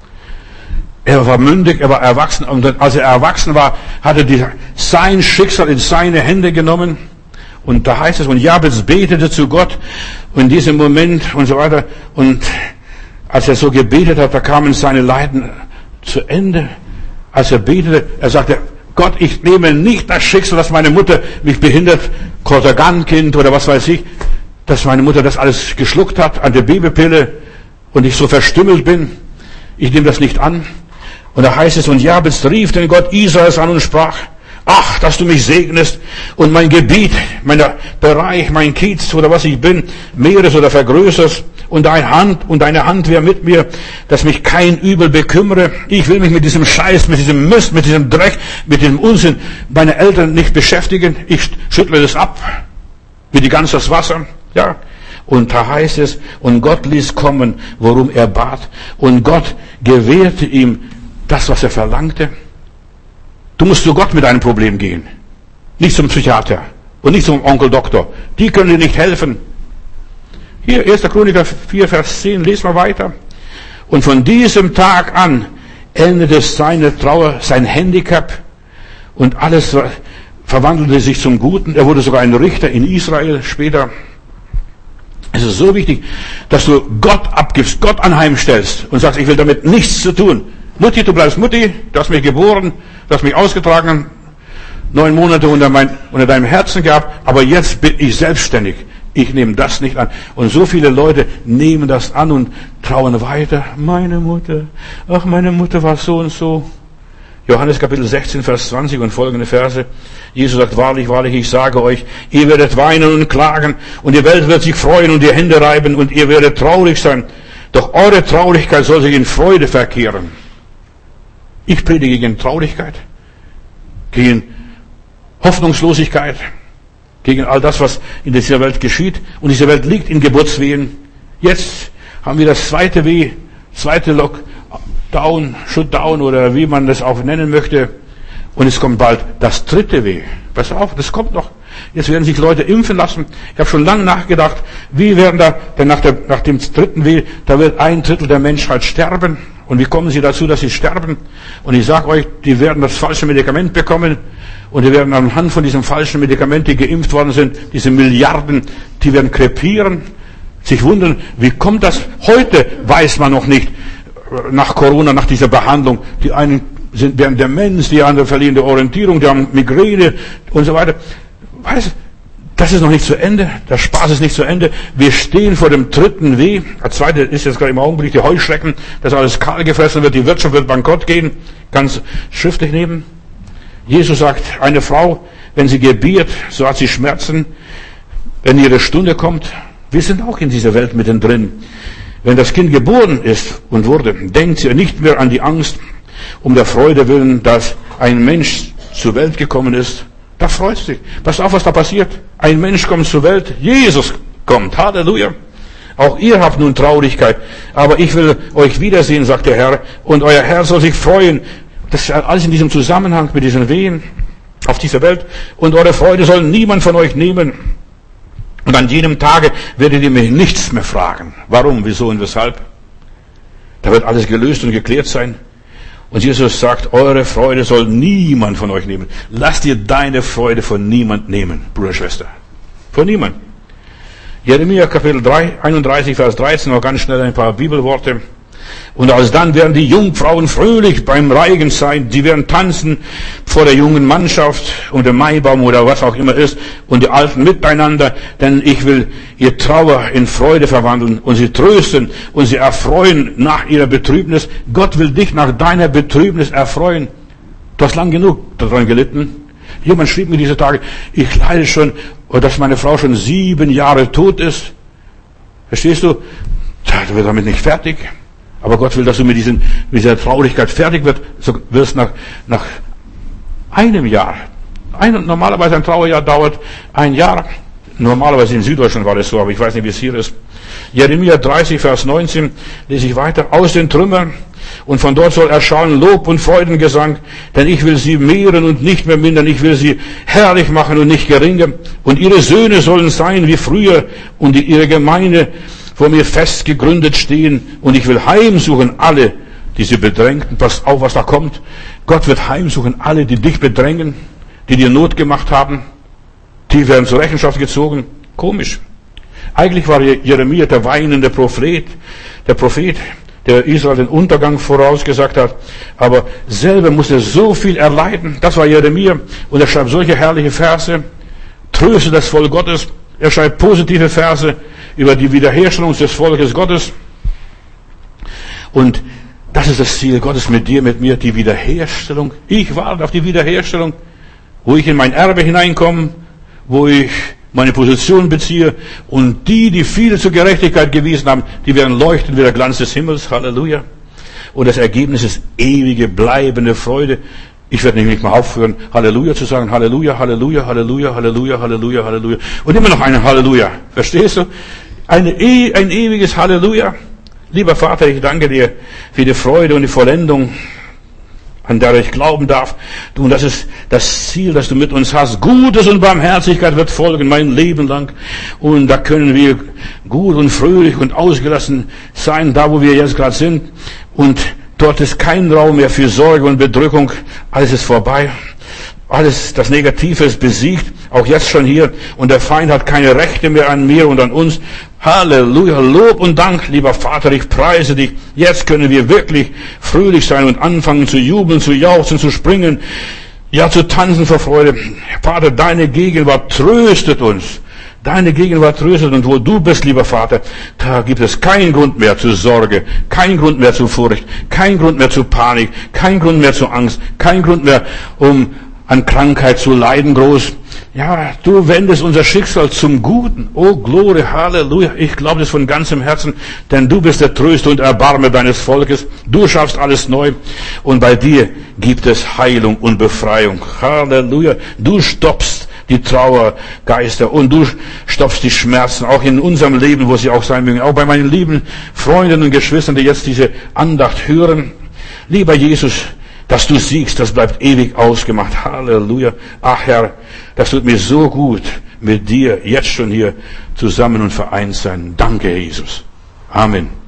Er war mündig, er war erwachsen. Und als er erwachsen war, hatte er sein Schicksal in seine Hände genommen. Und da heißt es, und Jabez betete zu Gott. Und in diesem Moment und so weiter. Und als er so gebetet hat, da kamen seine Leiden zu Ende. Als er betete, er sagte, Gott, ich nehme nicht das Schicksal, dass meine Mutter mich behindert, Korsagankind oder was weiß ich, dass meine Mutter das alles geschluckt hat, an der Babypille und ich so verstümmelt bin. Ich nehme das nicht an. Und da heißt es, und Jabez rief den Gott Israels an und sprach, ach, dass du mich segnest und mein Gebiet, mein Bereich, mein Kiez oder was ich bin, mehrest oder vergrößerst und deine Hand, und deine Hand wäre mit mir, dass mich kein Übel bekümmere. Ich will mich mit diesem Scheiß, mit diesem Mist, mit diesem Dreck, mit dem Unsinn meiner Eltern nicht beschäftigen. Ich schüttle das ab, wie die ganze das Wasser, ja. Und da heißt es, und Gott ließ kommen, worum er bat. Und Gott gewährte ihm das, was er verlangte. Du musst zu Gott mit deinem Problem gehen. Nicht zum Psychiater und nicht zum Onkel Doktor. Die können dir nicht helfen. Hier, erster Chroniker vier, Vers zehn, lesen wir weiter. Und von diesem Tag an endete seine Trauer, sein Handicap und alles verwandelte sich zum Guten. Er wurde sogar ein Richter in Israel später. Es ist so wichtig, dass du Gott abgibst, Gott anheimstellst und sagst, ich will damit nichts zu tun. Mutti, du bleibst Mutti, du hast mich geboren, du hast mich ausgetragen, neun Monate unter, mein, unter deinem Herzen gehabt, aber jetzt bin ich selbstständig. Ich nehme das nicht an. Und so viele Leute nehmen das an und trauern weiter. Meine Mutter, ach, meine Mutter war so und so. Johannes Kapitel sechzehn, Vers zwanzig und folgende Verse. Jesus sagt, wahrlich, wahrlich, ich sage euch, ihr werdet weinen und klagen und die Welt wird sich freuen und die Hände reiben und ihr werdet traurig sein. Doch eure Traurigkeit soll sich in Freude verkehren. Ich predige gegen Traurigkeit, gegen Hoffnungslosigkeit, gegen all das, was in dieser Welt geschieht. Und diese Welt liegt in Geburtswehen. Jetzt haben wir das zweite Weh, zweite Lockdown, Shutdown oder wie man das auch nennen möchte. Und es kommt bald das dritte Weh. Pass auf, das kommt noch. Jetzt werden sich Leute impfen lassen. Ich habe schon lange nachgedacht, wie werden da, denn nach, der, nach dem dritten Weh, da wird ein Drittel der Menschheit sterben. Und wie kommen sie dazu, dass sie sterben? Und ich sage euch, die werden das falsche Medikament bekommen. Und die werden anhand von diesem falschen Medikament, die geimpft worden sind, diese Milliarden, die werden krepieren, sich wundern, wie kommt das? Heute weiß man noch nicht, nach Corona, nach dieser Behandlung. Die einen sind, werden Demenz, die anderen verlieren die Orientierung, die haben Migräne und so weiter. Weißt, das ist noch nicht zu Ende. Der Spaß ist nicht zu Ende. Wir stehen vor dem dritten Weh. Der zweite ist jetzt gerade im Augenblick die Heuschrecken, dass alles kahl gefressen wird, die Wirtschaft wird bankrott gehen. Ganz schriftlich nehmen. Jesus sagt, eine Frau, wenn sie gebiert, so hat sie Schmerzen, wenn ihre Stunde kommt. Wir sind auch in dieser Welt mittendrin. Wenn das Kind geboren ist und wurde, denkt sie nicht mehr an die Angst, um der Freude willen, dass ein Mensch zur Welt gekommen ist. Da freut sie sich. Pass auf, was da passiert. Ein Mensch kommt zur Welt, Jesus kommt. Halleluja. Auch ihr habt nun Traurigkeit. Aber ich will euch wiedersehen, sagt der Herr, und euer Herr soll sich freuen. Das ist alles in diesem Zusammenhang mit diesen Wehen auf dieser Welt. Und eure Freude soll niemand von euch nehmen. Und an jenem Tage werdet ihr mich nichts mehr fragen. Warum, wieso und weshalb? Da wird alles gelöst und geklärt sein. Und Jesus sagt, eure Freude soll niemand von euch nehmen. Lass dir deine Freude von niemand nehmen, Bruder, Schwester. Von niemand. Jeremia Kapitel einunddreißig, Vers dreizehn, noch ganz schnell ein paar Bibelworte. Und alsdann werden die Jungfrauen fröhlich beim Reigen sein. Die werden tanzen vor der jungen Mannschaft und dem Maibaum oder was auch immer ist. Und die Alten miteinander. Denn ich will ihr Trauer in Freude verwandeln und sie trösten und sie erfreuen nach ihrer Betrübnis. Gott will dich nach deiner Betrübnis erfreuen. Du hast lang genug daran gelitten. Jemand schrieb mir diese Tage, ich leide schon, dass meine Frau schon sieben Jahre tot ist. Verstehst du? Du wirst damit nicht fertig. Aber Gott will, dass du mit, diesen, mit dieser Traurigkeit fertig wird, so wirst nach, nach einem Jahr. Ein, normalerweise ein Trauerjahr dauert ein Jahr. Normalerweise in Süddeutschland war das so, aber ich weiß nicht, wie es hier ist. Jeremia dreißig, Vers neunzehn, lese ich weiter. Aus den Trümmern und von dort soll erschallen Lob und Freudengesang, denn ich will sie mehren und nicht mehr mindern. Ich will sie herrlich machen und nicht geringer. Und ihre Söhne sollen sein wie früher und ihre Gemeinde vor mir fest gegründet stehen, und ich will heimsuchen alle, die sie bedrängten. Pass auf, was da kommt. Gott wird heimsuchen alle, die dich bedrängen, die dir Not gemacht haben. Die werden zur Rechenschaft gezogen. Komisch. Eigentlich war Jeremia der weinende Prophet, der Prophet, der Israel den Untergang vorausgesagt hat, aber selber musste er so viel erleiden. Das war Jeremia, und er schreibt solche herrliche Verse, tröste das Volk Gottes. Er schreibt positive Verse über die Wiederherstellung des Volkes Gottes. Und das ist das Ziel Gottes mit dir, mit mir, die Wiederherstellung. Ich warte auf die Wiederherstellung, wo ich in mein Erbe hineinkomme, wo ich meine Position beziehe, und die, die viel zur Gerechtigkeit gewiesen haben, die werden leuchten wie der Glanz des Himmels. Halleluja. Und das Ergebnis ist ewige, bleibende Freude. Ich werde nämlich mal aufhören, Halleluja zu sagen. Halleluja, Halleluja, Halleluja, Halleluja, Halleluja, Halleluja. Und immer noch ein Halleluja. Verstehst du? Eine, ein ewiges Halleluja. Lieber Vater, ich danke dir für die Freude und die Vollendung, an der ich glauben darf. Und das ist das Ziel, das du mit uns hast. Gutes und Barmherzigkeit wird folgen mein Leben lang. Und da können wir gut und fröhlich und ausgelassen sein, da wo wir jetzt gerade sind. Und dort ist kein Raum mehr für Sorge und Bedrückung. Alles ist vorbei. Alles, das Negative ist besiegt. Auch jetzt schon hier. Und der Feind hat keine Rechte mehr an mir und an uns. Halleluja. Lob und Dank, lieber Vater. Ich preise dich. Jetzt können wir wirklich fröhlich sein und anfangen zu jubeln, zu jauchzen, zu springen. Ja, zu tanzen vor Freude. Vater, deine Gegenwart tröstet uns. Deine Gegenwart tröstet, und wo du bist, lieber Vater, da gibt es keinen Grund mehr zur Sorge, keinen Grund mehr zur Furcht, keinen Grund mehr zur Panik, keinen Grund mehr zur Angst, keinen Grund mehr, um an Krankheit zu leiden groß. Ja, du wendest unser Schicksal zum Guten. Oh, Glory, Halleluja. Ich glaube das von ganzem Herzen, denn du bist der Tröster und Erbarmer deines Volkes. Du schaffst alles neu, und bei dir gibt es Heilung und Befreiung. Halleluja. Du stoppst die Trauergeister und du stopfst die Schmerzen, auch in unserem Leben, wo sie auch sein mögen. Auch bei meinen lieben Freunden und Geschwistern, die jetzt diese Andacht hören. Lieber Jesus, dass du siegst, das bleibt ewig ausgemacht. Halleluja. Ach Herr, das tut mir so gut, mit dir jetzt schon hier zusammen und vereint sein. Danke, Jesus. Amen.